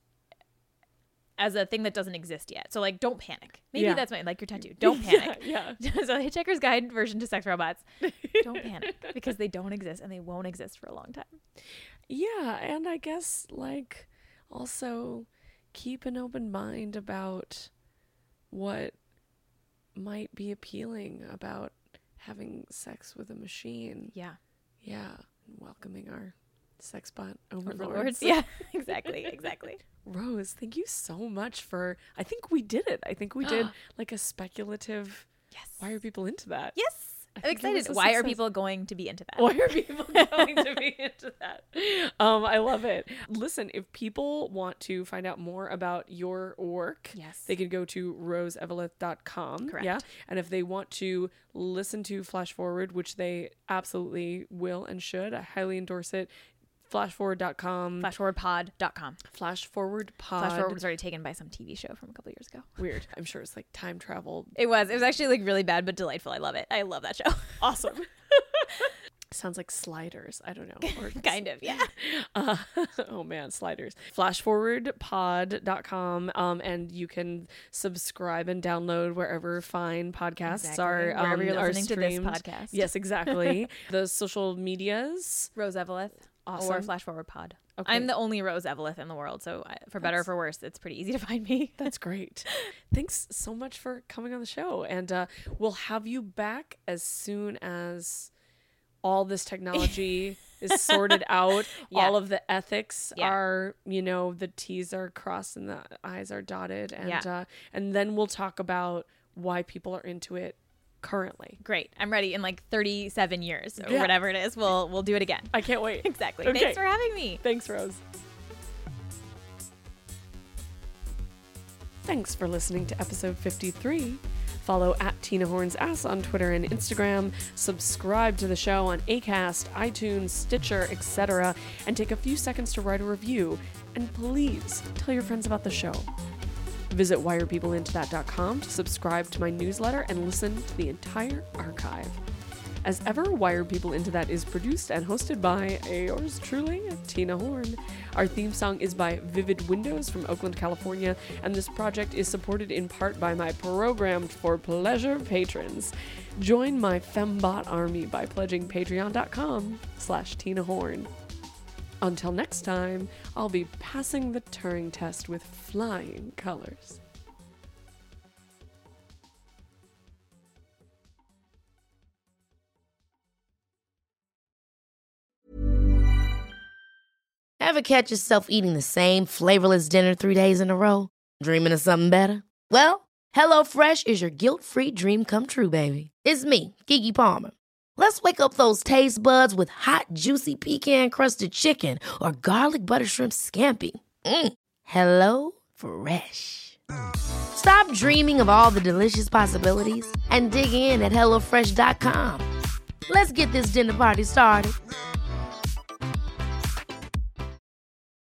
as a thing that doesn't exist yet. So like, don't panic. Maybe that's like your tattoo. Don't panic. Yeah. So Hitchhiker's Guide version to sex robots. Don't panic because they don't exist and they won't exist for a long time. Yeah, and I guess like also keep an open mind about what might be appealing about having sex with a machine. Yeah. Yeah. Welcoming our sex bot overlords. Overlords. Yeah, exactly. Rose, thank you so much for, I think we did it. I think we did like a speculative, Yes. why are people into that? Yes. I I'm think it was excited. a Why are success. people going to be into that? Why are people going to be into that? I love it. Listen, if people want to find out more about your work, Yes. they can go to roseeveleth.com. Correct. Yeah. And if they want to listen to Flash Forward, which they absolutely will and should, I highly endorse it. Flashforward.com. Flashforwardpod.com. Flashforward Pod. Flash Forward was already taken by some TV show from a couple years ago. Weird. I'm sure it's like time travel. It was actually like really bad but delightful. I love it. I love that show. Awesome. Sounds like Sliders. I don't know. Or Kind of, yeah. Oh man, Sliders. Flashforwardpod.com. And you can subscribe and download wherever fine podcasts Exactly. are Wherever you're are listening to this streamed. podcast. Yes, exactly. The social medias. Rose Eveleth. Awesome. Or Flash Forward Pod. Okay. I'm the only Rose Eveleth in the world, so for better or for worse, it's pretty easy to find me. That's great. Thanks so much for coming on the show. And we'll have you back as soon as all this technology is sorted out. Yeah. All of the ethics Yeah. are, the T's are crossed and the I's are dotted. And Yeah. And then we'll talk about why people are into it currently. Great. I'm ready in like 37 years or Yeah. whatever it is. We'll do it again. I can't wait. Exactly. Okay. Thanks for having me. Thanks, Rose. Thanks for listening to episode 53. Follow at Tina Horn's Ass on Twitter and Instagram. Subscribe to the show on Acast, iTunes, Stitcher, etc. And take a few seconds to write a review. And please tell your friends about the show. Visit wirepeopleintothat.com to subscribe to my newsletter and listen to the entire archive. As ever, Wired People Into That is produced and hosted by yours truly, Tina Horn. Our theme song is by Vivid Windows from Oakland, California, and this project is supported in part by my Programmed for Pleasure patrons. Join my Fembot army by pledging patreon.com/Tina Horn. Until next time, I'll be passing the Turing test with flying colors. Ever catch yourself eating the same flavorless dinner 3 days in a row? Dreaming of something better? Well, HelloFresh is your guilt-free dream come true, baby. It's me, Keke Palmer. Let's wake up those taste buds with hot, juicy pecan-crusted chicken or garlic butter shrimp scampi. Hello Fresh. Stop dreaming of all the delicious possibilities and dig in at HelloFresh.com. Let's get this dinner party started.